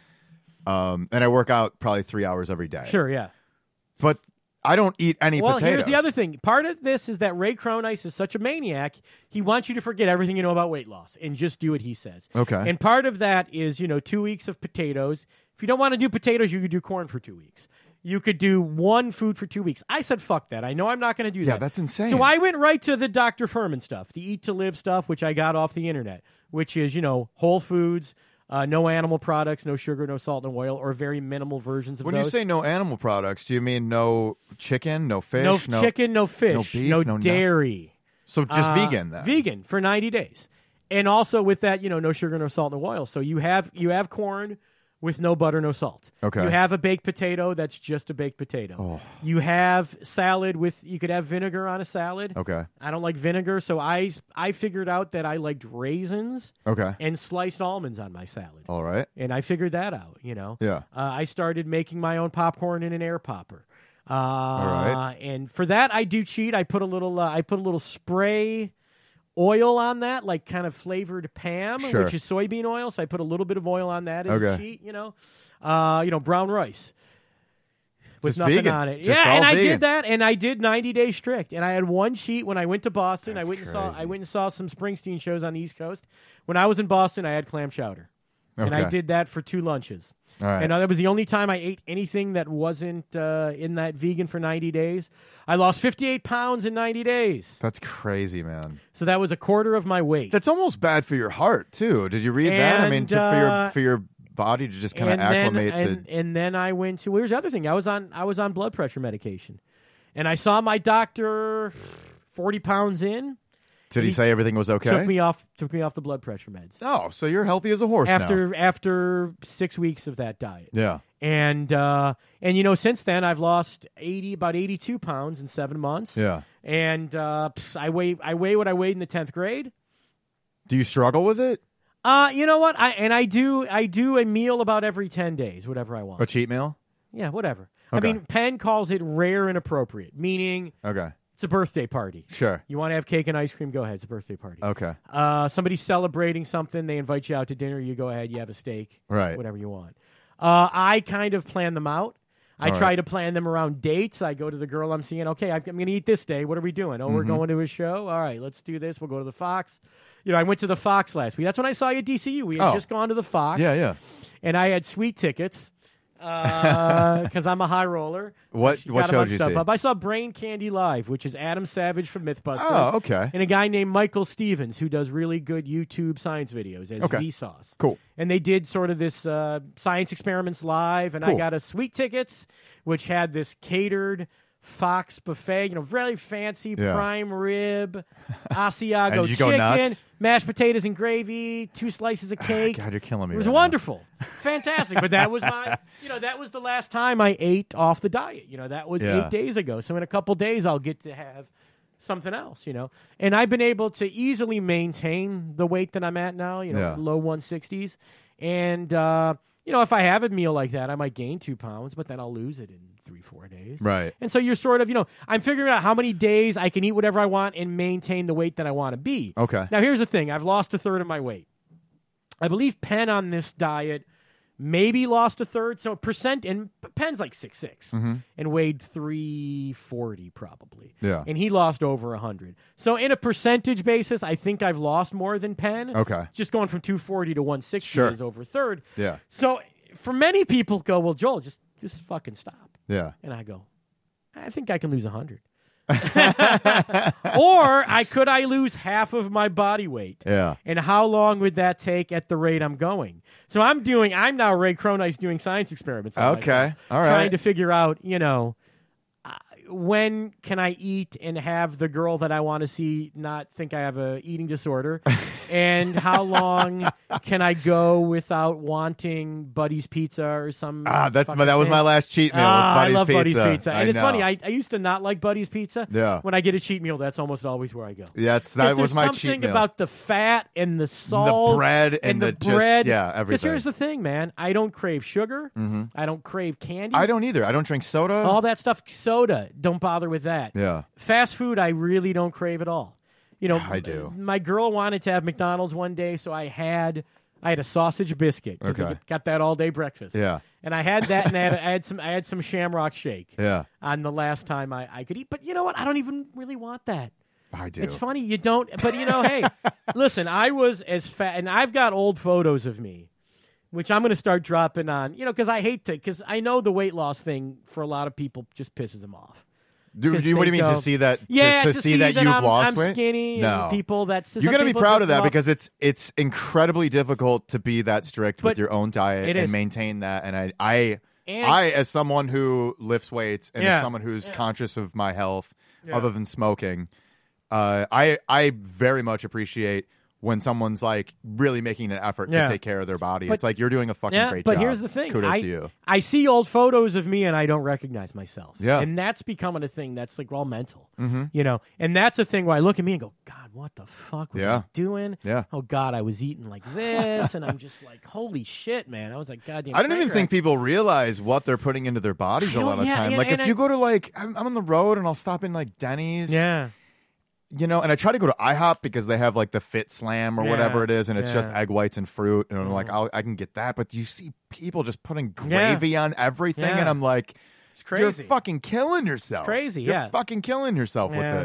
And I work out probably 3 hours every day. Sure, yeah. But... I don't eat any potatoes. Well, here's the other thing. Part of this is that Ray Cronise is such a maniac, he wants you to forget everything you know about weight loss and just do what he says. Okay. And part of that is, 2 weeks of potatoes. If you don't want to do potatoes, you could do corn for 2 weeks. You could do one food for 2 weeks. I said, fuck that. I know I'm not going to do that. Yeah, that's insane. So I went right to the Dr. Furman stuff, the Eat to Live stuff, which I got off the internet, which is, whole foods, no animal products, no sugar, no salt, no oil, or very minimal versions of those. When you say no animal products, do you mean no chicken, no fish? No chicken, no fish, no beef, no dairy. So just vegan then? Vegan for 90 days. And also with that, no sugar, no salt, no oil. So you have corn with no butter, no salt. Okay. You have a baked potato that's just a baked potato. Oh. You have salad you could have vinegar on a salad. Okay. I don't like vinegar, so I figured out that I liked raisins and sliced almonds on my salad. All right. And I figured that out, Yeah. I started making my own popcorn in an air popper. All right. And for that, I do cheat. I put a little spray oil on that, like kind of flavored Pam, which is soybean oil. So I put a little bit of oil on that as a cheat, brown rice with just nothing vegan. on it. Just and I vegan. did that, and I did 90 days strict. And I had one cheat when I went to Boston. That's I went and saw some Springsteen shows on the East Coast. When I was in Boston, I had clam chowder. And I did that for 2 lunches. All right. And that was the only time I ate anything that wasn't in that vegan for 90 days. I lost 58 pounds in 90 days. That's crazy, man. So that was a quarter of my weight. That's almost bad for your heart, too. Did you read that? I mean, for your body to just kind of acclimate to... And then I went to... Here's the other thing. I was on blood pressure medication. And I saw my doctor 40 pounds in. Did he say everything was okay? Took me off the blood pressure meds. Oh, so you're healthy as a horse now. After 6 weeks of that diet. Yeah. And since then I've lost about 82 pounds in 7 months. Yeah. And I weigh what I weighed in the 10th grade. Do you struggle with it? You know what? I do a meal about every 10 days, whatever I want. A cheat meal? Yeah, whatever. Okay. I mean, Penn calls it rare and appropriate, meaning it's a birthday party. Sure. You want to have cake and ice cream? Go ahead. It's a birthday party. Okay. Somebody's celebrating something. They invite you out to dinner. You go ahead. You have a steak. Right. Whatever you want. I kind of plan them out. I try to plan them around dates. I go to the girl I'm seeing. Okay, I'm going to eat this day. What are we doing? Oh, we're going to a show? All right, let's do this. We'll go to the Fox. I went to the Fox last week. That's when I saw you at DCU. We had just gone to the Fox. Yeah. And I had sweet tickets because I'm a high roller. What show did you see? I saw Brain Candy Live, which is Adam Savage from Mythbusters. Oh, okay. And a guy named Michael Stevens, who does really good YouTube science videos as Vsauce. Cool. And they did sort of this science experiments live, and I got a sweet tickets, which had this catered Fox buffet, really fancy prime rib, Asiago chicken, mashed potatoes and gravy, 2 slices of cake. God, you're killing me. It was wonderful, fantastic. But that was that was the last time I ate off the diet. That was 8 days ago. So in a couple days, I'll get to have something else. And I've been able to easily maintain the weight that I'm at now. Low 160s, and if I have a meal like that, I might gain 2 pounds, but then I'll lose it in 3-4 days. Right. And so you're sort of, I'm figuring out how many days I can eat whatever I want and maintain the weight that I want to be. Okay. Now, here's the thing. I've lost a third of my weight. I believe Penn on this diet maybe lost a third. So and Penn's like 6'6", and weighed 340 probably. Yeah. And he lost over 100. So in a percentage basis, I think I've lost more than Penn. Okay. Just going from 240 to 160 is over a third. Yeah. So for many people go, well, Joel, just fucking stop. Yeah. And I go, I think I can lose 100. Or could I lose half of my body weight? Yeah. And how long would that take at the rate I'm going? So I'm now Ray Cronise doing science experiments on myself, all right. trying to figure out, when can I eat and have the girl that I want to see not think I have a eating disorder? And how long can I go without wanting Buddy's Pizza or some? That was my last cheat meal. Was Buddy's I love Pizza. Buddy's Pizza, and it's funny. I used to not like Buddy's Pizza. Yeah. When I get a cheat meal, that's almost always where I go. Yeah, that was my cheat meal. Something about the fat and the salt, the bread, and the bread. Everything. Because here's the thing, man. I don't crave sugar. I don't crave candy. I don't either. I don't drink soda. All that stuff, soda. Don't bother with that. Yeah. Fast food, I really don't crave at all. I do. My girl wanted to have McDonald's one day, so I had a sausage biscuit. Got that all day breakfast. Yeah. And I had that, and I had some Shamrock Shake. Yeah. On the last time I could eat, but you know what? I don't even really want that. I do. It's funny you don't, but hey, listen, I was as fat, and I've got old photos of me, which I'm going to start dropping on. Because because I know the weight loss thing for a lot of people just pisses them off. What do you mean to see that? Yeah, to see that you've lost weight. I'm skinny. No, and people you're going to be proud of that because it's incredibly difficult to be that strict with your own diet and maintain that. And I, as someone who lifts weights and as someone who's conscious of my health, other than smoking, I very much appreciate when someone's like really making an effort to take care of their body. It's like you're doing a fucking great job. But here's the thing. Kudos to you. I see old photos of me and I don't recognize myself. Yeah. And that's becoming a thing that's like all mental. And that's a thing where I look at me and go, God, what the fuck was I doing? Yeah. Oh, God, I was eating like this. And I'm just like, holy shit, man. I was like, goddamn. I don't even think people realize what they're putting into their bodies a lot of time. Like if you go to I'm on the road and I'll stop in like Denny's. Yeah. And I try to go to IHOP because they have like the Fit Slam or whatever it is, and it's just egg whites and fruit, and I'm like, I can get that. But you see people just putting gravy on everything, and I'm like, it's crazy. You're fucking killing yourself. It's crazy, You're fucking killing yourself with this.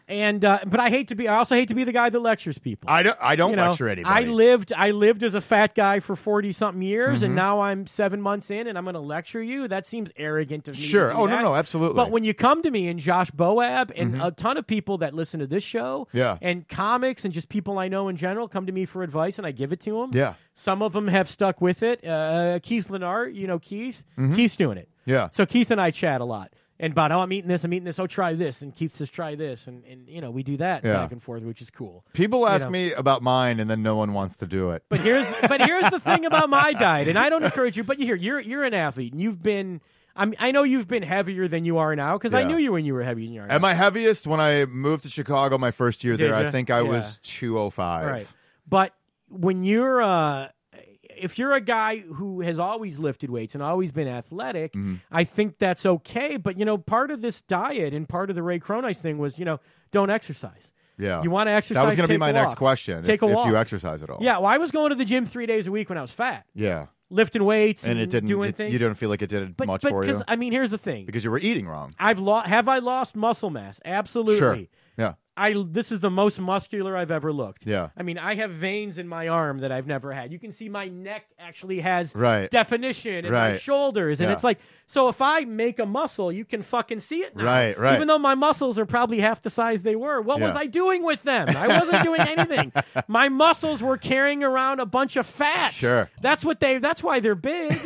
And but I also hate to be the guy that lectures people. I don't lecture anybody. I lived as a fat guy for 40-something years, and now I'm 7 months in, and I'm going to lecture you. That seems arrogant of me. Sure. To do that. No, absolutely. But when you come to me and Josh Boab and a ton of people that listen to this show, and comics and just people I know in general come to me for advice, and I give it to them. Yeah. Some of them have stuck with it. Keith Lennart, you know Keith. Keith's doing it. Yeah. So Keith and I chat a lot. And about, I'm eating this, oh, try this. And Keith says, try this. And you know, we do that back and forth, which is cool. People ask me about mine, and then no one wants to do it. But here's the thing about my diet, and I don't encourage you, but you're an athlete, and you've been, I know you've been heavier than you are now, because I knew you when you were heavier than you are now. At my heaviest, when I moved to Chicago my first year there, I think I was 205. Right. But when you're... if you're a guy who has always lifted weights and always been athletic, I think that's okay. But, you know, part of this diet and part of the Ray Cronise thing was, you know, don't exercise. Yeah. You want to exercise, that was going to be my next question. Take a walk. If you exercise at all. Yeah, well, I was going to the gym 3 days a week when I was fat. Yeah. Lifting weights and it didn't, doing things. You didn't feel like it did much for you? I mean, here's the thing. Because you were eating wrong. Have I lost muscle mass? Absolutely. Sure. Yeah. This is the most muscular I've ever looked. Yeah. I mean, I have veins in my arm that I've never had. You can see my neck actually has definition and my shoulders. And it's like, so if I make a muscle, you can fucking see it now. Right. Even though my muscles are probably half the size they were. What was I doing with them? I wasn't doing anything. My muscles were carrying around a bunch of fat. Sure. That's why they're big.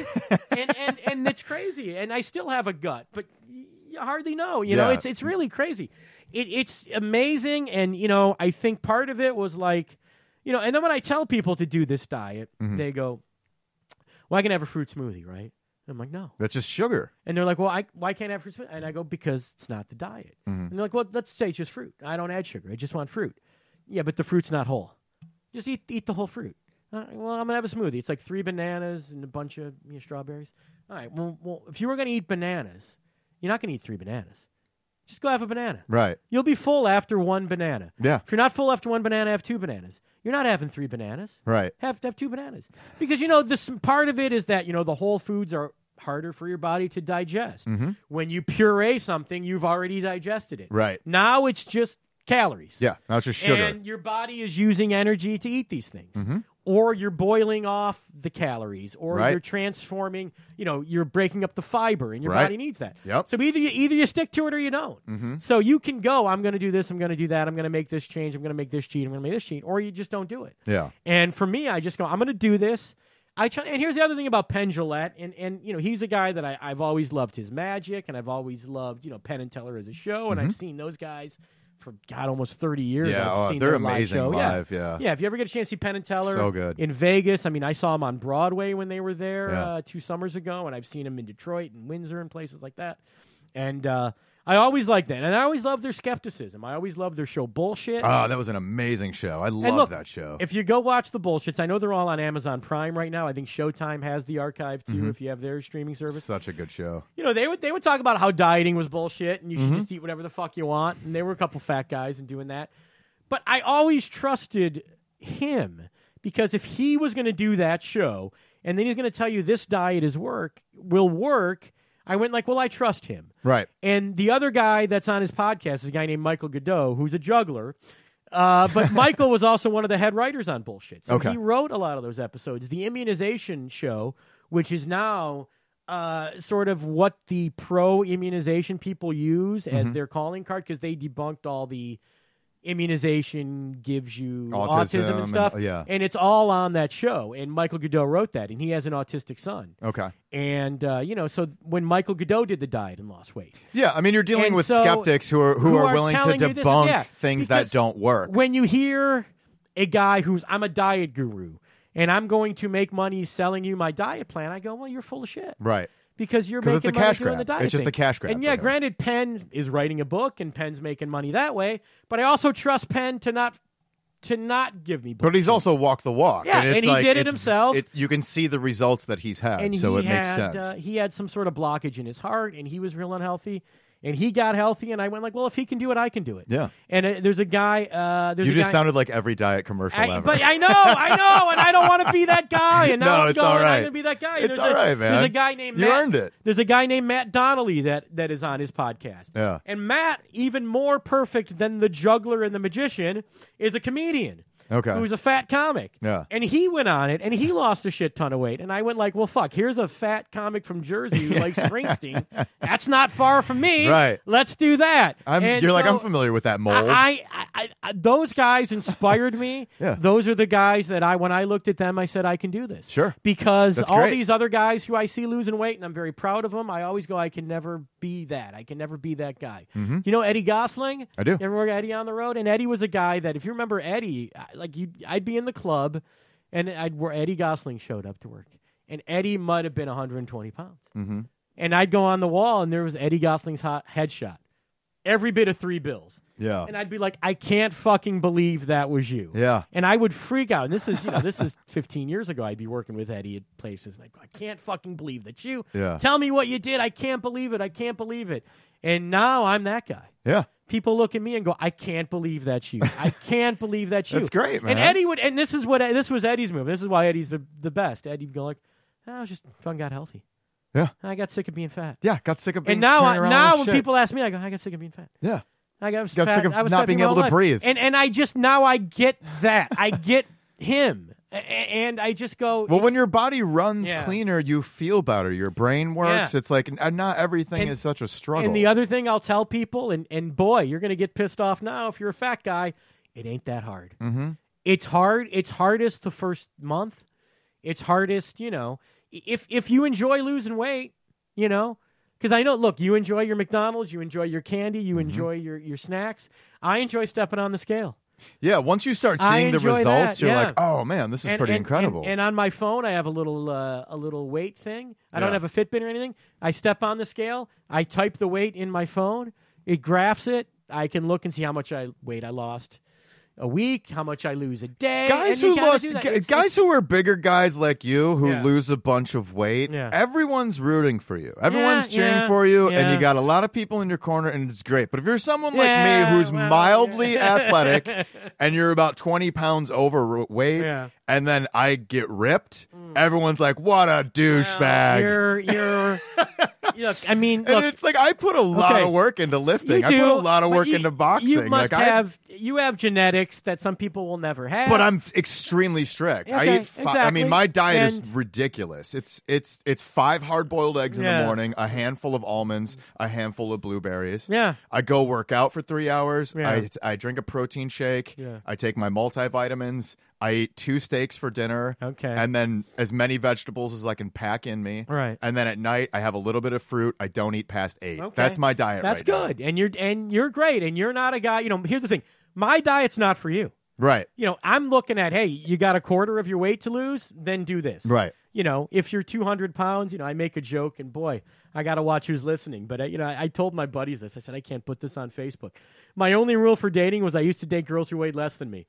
and it's crazy. And I still have a gut, but you hardly know. You know, it's really crazy. It's amazing, and, you know, I think part of it was like, you know, and then when I tell people to do this diet, they go, well, I can have a fruit smoothie, right? And I'm like, no. That's just sugar. And they're like, well, why can't I have fruit smoothie? And I go, because it's not the diet. And they're like, well, let's say it's just fruit. I don't add sugar. I just want fruit. Yeah, but the fruit's not whole. Just eat the whole fruit. Well, I'm going to have a smoothie. It's like 3 bananas and a bunch of strawberries. All right, well, if you were going to eat bananas, you're not going to eat 3 bananas. Just go have a banana. Right. You'll be full after 1 banana. Yeah. If you're not full after 1 banana, have 2 bananas. You're not having 3 bananas. Right. Have 2 bananas. Because, you know, this part of it is that, you know, the whole foods are harder for your body to digest. When you puree something, you've already digested it. Right. Now it's just calories. Yeah. Now it's just sugar. And your body is using energy to eat these things. Or you're boiling off the calories, or you're transforming, you know, you're breaking up the fiber, and your body needs that. Yep. So either you stick to it or you don't. So you can go, I'm going to do this, I'm going to do that, I'm going to make this change, I'm going to make this cheat, I'm going to make this cheat, or you just don't do it. Yeah. And for me, I just go, I'm going to do this. And here's the other thing about Penn Jillette, and you know, he's a guy that I've always loved his magic, and I've always loved, you know, Penn and Teller as a show, and I've seen those guys for almost 30 years. Yeah, I've seen they're their amazing live. Yeah, if you ever get a chance to see Penn and Teller, so good in Vegas. I mean, I saw them on Broadway when they were there 2 summers ago, and I've seen them in Detroit and Windsor and places like that. And I always liked that, and I always loved their skepticism. I always loved their show Bullshit. Oh, that was an amazing show. I love that show. If you go watch the Bullshits, I know they're all on Amazon Prime right now. I think Showtime has the archive too, if you have their streaming service. Such a good show. You know, they would talk about how dieting was bullshit, and you should just eat whatever the fuck you want. And they were a couple fat guys and doing that. But I always trusted him, because if he was going to do that show, and then he's going to tell you this diet will work. I went like, well, I trust him. Right. And the other guy that's on his podcast is a guy named Michael Godot, who's a juggler. But Michael was also one of the head writers on Bullshit. So he wrote a lot of those episodes. The immunization show, which is now sort of what the pro-immunization people use as their calling card, because they debunked all the immunization gives you autism and stuff. And it's all on that show. And Michael Godot wrote that, and he has an autistic son. Okay. And, you know, so when Michael Godot did the diet and lost weight. Yeah, I mean, you're dealing with skeptics who are willing to debunk things that don't work. When you hear a guy I'm a diet guru, and I'm going to make money selling you my diet plan, I go, well, you're full of shit. Right. Because you're making money doing the diet It's just thing. a cash grab. And yeah, granted, Penn is writing a book, and Penn's making money that way. But I also trust Penn to not give me books. But he's also walked the walk. Yeah, and he did it himself. You can see the results that he's had, and so it makes sense. He had some sort of blockage in his heart, and he was real unhealthy. And he got healthy, and I went like, well, if he can do it, I can do it. Yeah. And there's a guy. You just sounded like every diet commercial ever. But I know, and I don't want to be that guy. And now it's all right. I'm going to be that guy. It's all right, man. There's a guy named You earned it. There's a guy named Matt Donnelly that is on his podcast. Yeah. And Matt, even more perfect than the juggler and the magician, is a comedian. Okay. Who's a fat comic. Yeah. And he went on it, and he lost a shit ton of weight. And I went like, well, fuck, here's a fat comic from Jersey who likes Springsteen. That's not far from me. Right. Let's do that. You're like, I'm familiar with that mold. I those guys inspired me. Yeah. Those are the guys that when I looked at them, I said, I can do this. Sure. Because That's all great. these other guys who I see losing weight, and I'm very proud of them, I always go, I can never be that. I can never be that guy. Mm-hmm. You know Eddie Gosling? I do. You ever work Eddie on the road? And Eddie was a guy that, if you remember Eddie, I'd be in the club, and where Eddie Gosling showed up to work. And Eddie might have been 120 pounds. Mm-hmm. And I'd go on the wall, and there was Eddie Gosling's headshot. Every bit of $3 bills. Yeah. And I'd be like, I can't fucking believe that was you. Yeah. And I would freak out. And this is 15 years ago. I'd be working with Eddie at places, and I'd go, I can't fucking believe that you. Yeah. Tell me what you did. I can't believe it. I can't believe it. And now I'm that guy. Yeah. People look at me and go, I can't believe that's you. I can't believe that's you. That's great, man. And Eddie would, and this was Eddie's move. This is why Eddie's the best. Eddie would go like, I was just fucking got healthy. Yeah. I got sick of being fat. Yeah. Got sick of being And now when shit. people ask me, I go, I got sick of being fat. Yeah. I got sick of I was not fat being my able whole to life. breathe. And I just now I get that. I get him. And I just go. Well, when your body runs Yeah. cleaner, you feel better. Your brain works. Yeah. It's like not everything is such a struggle. And the other thing I'll tell people, and boy, you're going to get pissed off now if you're a fat guy, it ain't that hard. Mm-hmm. It's hard. It's hardest the first month. It's hardest, if you enjoy losing weight, because I know, look, you enjoy your McDonald's, you enjoy your candy, you enjoy your snacks. I enjoy stepping on the scale. Yeah, once you start seeing the enjoy results, that, you're yeah. like, oh man, this is pretty incredible. And on my phone, I have a little weight thing. I don't Yeah. have a Fitbit or anything. I step on the scale. I type the weight in my phone. It graphs it. I can look and see how much weight I lost a week, how much I lose a day. Guys and who are bigger guys like you who Yeah. lose a bunch of weight, Yeah. everyone's rooting for you. Everyone's cheering yeah, for you, and yeah. you got a lot of people in your corner, and it's great. But if you're someone like Yeah, me who's well, mildly yeah. athletic and you're about 20 pounds overweight, Yeah. and then I get ripped, everyone's like, what a douchebag. You're look. I mean, and look, it's like I put a lot Okay. of work into lifting. you I do, put a lot of but work into boxing. You must Like, you have genetics that some people will never have. But I'm extremely strict. I Okay, eat. I exactly. mean, my diet is And- ridiculous. It's 5 hard-boiled eggs in Yeah. the morning, a handful of almonds, a handful of blueberries. Yeah. I go work out for 3 hours. Yeah. I drink a protein shake. Yeah. I take my multivitamins. I eat 2 steaks for dinner. Okay. And then as many vegetables as I can pack in me. Right. And then at night I have a little bit of fruit. I don't eat past 8. Okay. That's my diet. That's right now. good, and you're great, and you're not a guy. Here's the thing: my diet's not for you. Right. I'm looking at, hey, you got a quarter of your weight to lose, then do this. Right. If you're 200 pounds, I make a joke, and boy, I got to watch who's listening. But, I told my buddies this. I said, I can't put this on Facebook. My only rule for dating was I used to date girls who weighed less than me.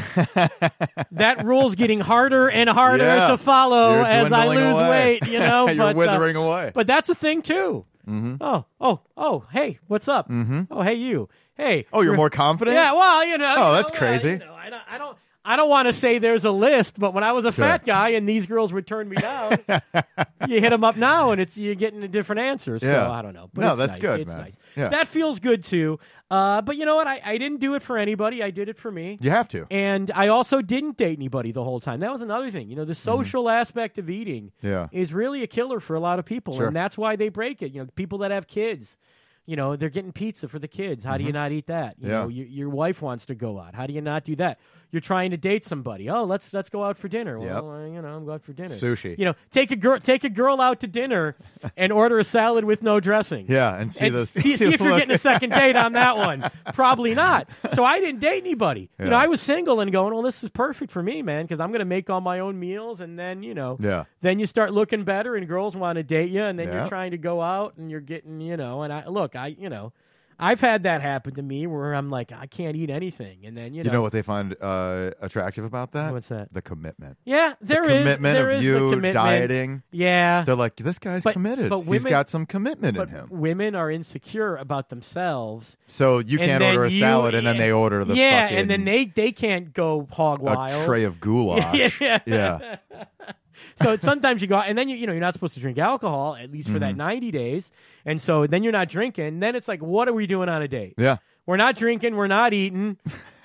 That rule's getting harder and harder Yeah. to follow You're as I dwindling lose away. weight, You're but, withering away. But that's a thing, too. Mm-hmm. Oh, hey, what's up? Mm-hmm. Oh, hey, you. Hey. Oh, you're more confident? Yeah, well, Oh, that's crazy. I don't want to say there's a list, but when I was a fat guy and these girls would turn me down, you hit them up now and you're getting a different answer. So Yeah. I don't know. But No, it's that's nice. good, It's man. nice. Yeah. That feels good too. But you know what? I didn't do it for anybody. I did it for me. You have to. And I also didn't date anybody the whole time. That was another thing. The social aspect of eating Yeah. is really a killer for a lot of people. Sure. And that's why they break it. People that have kids. They're getting pizza for the kids. How do you not eat that? You know, your wife wants to go out. How do you not do that? You're trying to date somebody. Oh, let's go out for dinner. Well, I'm going out for dinner. Sushi. Take a girl out to dinner and order a salad with no dressing. Yeah, and see if you're getting a second date on that one. Probably not. So I didn't date anybody. Yeah. I was single and going, well, this is perfect for me, man, because I'm going to make all my own meals, and then then you start looking better, and girls want to date you, and then Yeah. you're trying to go out, and you're getting, and I've had that happen to me where I'm like, I can't eat anything, and then you know what they find attractive about that? What's that? The commitment. Yeah, there is commitment there of is you the commitment. dieting. Yeah, they're like, this guy's committed. But He's got some commitment in him. Women are insecure about themselves, so you can't order a salad, and then they order the fucking, and then they can't go hog wild. A tray of goulash. yeah. So sometimes you go out, and then you're not supposed to drink alcohol, at least for that 90 days. And so then you're not drinking. Then it's like, what are we doing on a date? Yeah. We're not drinking. We're not eating.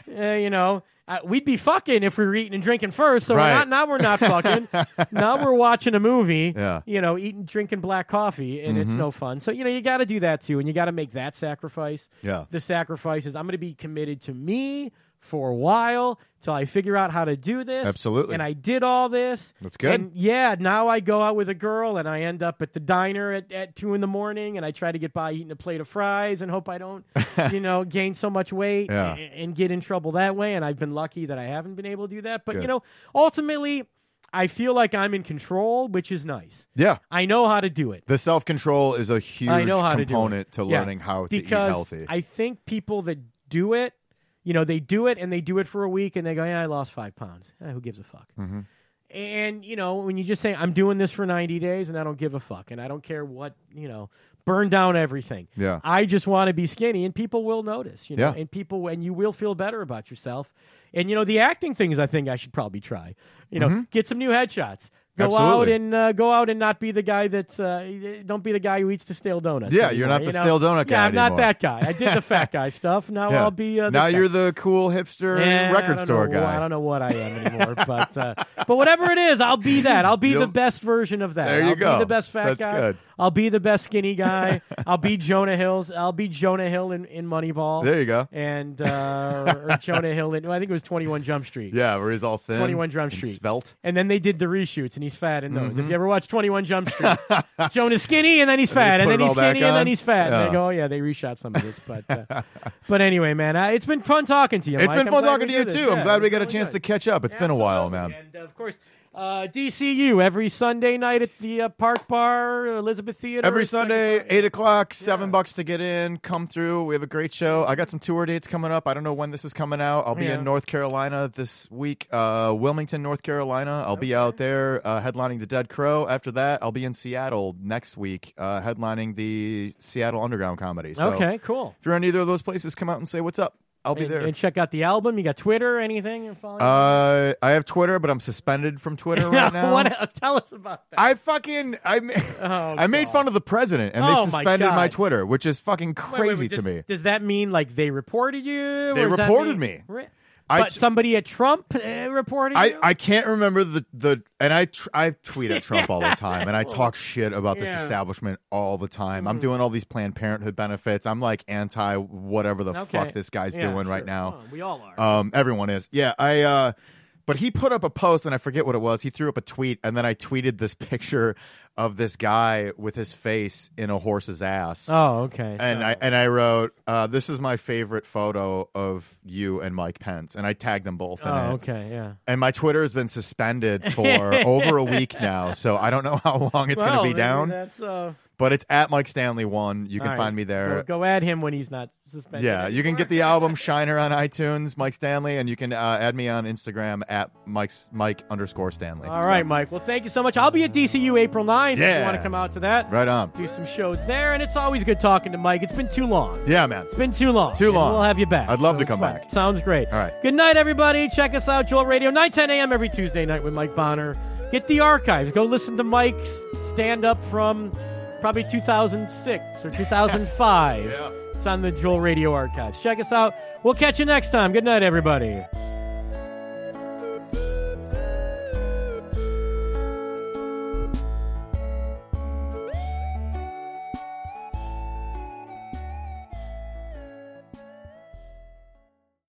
We'd be fucking if we were eating and drinking first. So now we're not fucking. Now we're watching a movie, drinking black coffee, and it's no fun. So, you got to do that too, and you got to make that sacrifice. Yeah. The sacrifice is I'm going to be committed to me for a while till I figure out how to do this. Absolutely. And I did all this. That's good. And now I go out with a girl and I end up at the diner at 2 a.m. and I try to get by eating a plate of fries and hope I don't, gain so much weight and get in trouble that way. And I've been lucky that I haven't been able to do that. But, ultimately, I feel like I'm in control, which is nice. Yeah. I know how to do it. The self-control is a huge component to learning how to eat healthy. I think people that do it, they do it and they do it for a week and they go, I lost 5 pounds. Who gives a fuck? Mm-hmm. And, when you just say, I'm doing this for 90 days and I don't give a fuck and I don't care what, burn down everything. Yeah. I just want to be skinny and people will notice, Yeah. and you will feel better about yourself. And, the acting things I think I should probably try. Get some new headshots. Go out and not be the guy that's don't be the guy who eats the stale donuts. Yeah, anymore, you're not the stale donut guy. Yeah, I'm anymore. not that guy. I did the fat guy stuff. Now I'll be. Now you're the cool hipster record store guy. I don't know what I am anymore, but whatever it is, I'll be that. I'll be the best version of that. There you go. I'll be the best fat That's guy. Good. I'll be the best skinny guy. I'll be Jonah Hill. I'll be Jonah Hill in Moneyball. There you go. And or Jonah Hill in I think it was 21 Jump Street. Yeah, where he's all thin. 21 Jump Street. Svelte. And then they did the reshoots, and he's fat in those. If you ever watch 21 Jump Street, Jonah's skinny, and then he's fat, and then he's skinny, and then he's fat. And they go, they reshot some of this. But anyway, man, it's been fun talking to you, Mike. It's been fun talking to you, too. I'm glad we got a chance to catch up. It's been a while, man. And, of course, DCU every Sunday night at the Park Bar, Elizabeth Theater. Every Sunday, 8 o'clock, $7 to get in. Come through. We have a great show. I got some tour dates coming up. I don't know when this is coming out. I'll be in North Carolina this week, Wilmington, North Carolina. I'll be out there headlining the Dead Crow. After that, I'll be in Seattle next week headlining the Seattle Underground Comedy. So okay, cool. If you're in either of those places, come out and say what's up. I'll be there. And check out the album. You got Twitter, anything? I have Twitter, but I'm suspended from Twitter right now. Tell us about that. I made fun of the president, and they suspended my Twitter, which is fucking crazy to me. Does that mean like they reported you? They reported me. But somebody at Trump reported you? I can't remember and I tweet at Trump all the time, and I talk shit about this establishment all the time. I'm doing all these Planned Parenthood benefits. I'm like anti whatever the fuck this guy's doing right now. Oh, we all are. Everyone is. Yeah, but he put up a post, and I forget what it was. He threw up a tweet, and then I tweeted this picture of this guy with his face in a horse's ass. Oh, okay. And I wrote, "This is my favorite photo of you and Mike Pence," and I tagged them both in it. Oh, okay, yeah. And my Twitter has been suspended for over a week now, so I don't know how long it's going to be down. That's But it's at Mike Stanley 1. You can find me there. Go add him when he's not suspended. Yeah, you can get the album Shiner on iTunes, Mike Stanley, and you can add me on Instagram at Mike_Stanley. All right, Mike. Well, thank you so much. I'll be at DCU April 9th if you want to come out to that. Right on. Do some shows there, and it's always good talking to Mike. It's been too long. Yeah, man. It's been too long. Too long. We'll have you back. I'd love to come back. Sounds great. All right. Good night, everybody. Check us out, Joel Radio, 9, 10 a.m. every Tuesday night with Mike Bonner. Get the archives. Go listen to Mike's stand-up from probably 2006 or 2005. Yeah. It's on the Joel Radio archives. Check us out. We'll catch you next time. Good night, everybody.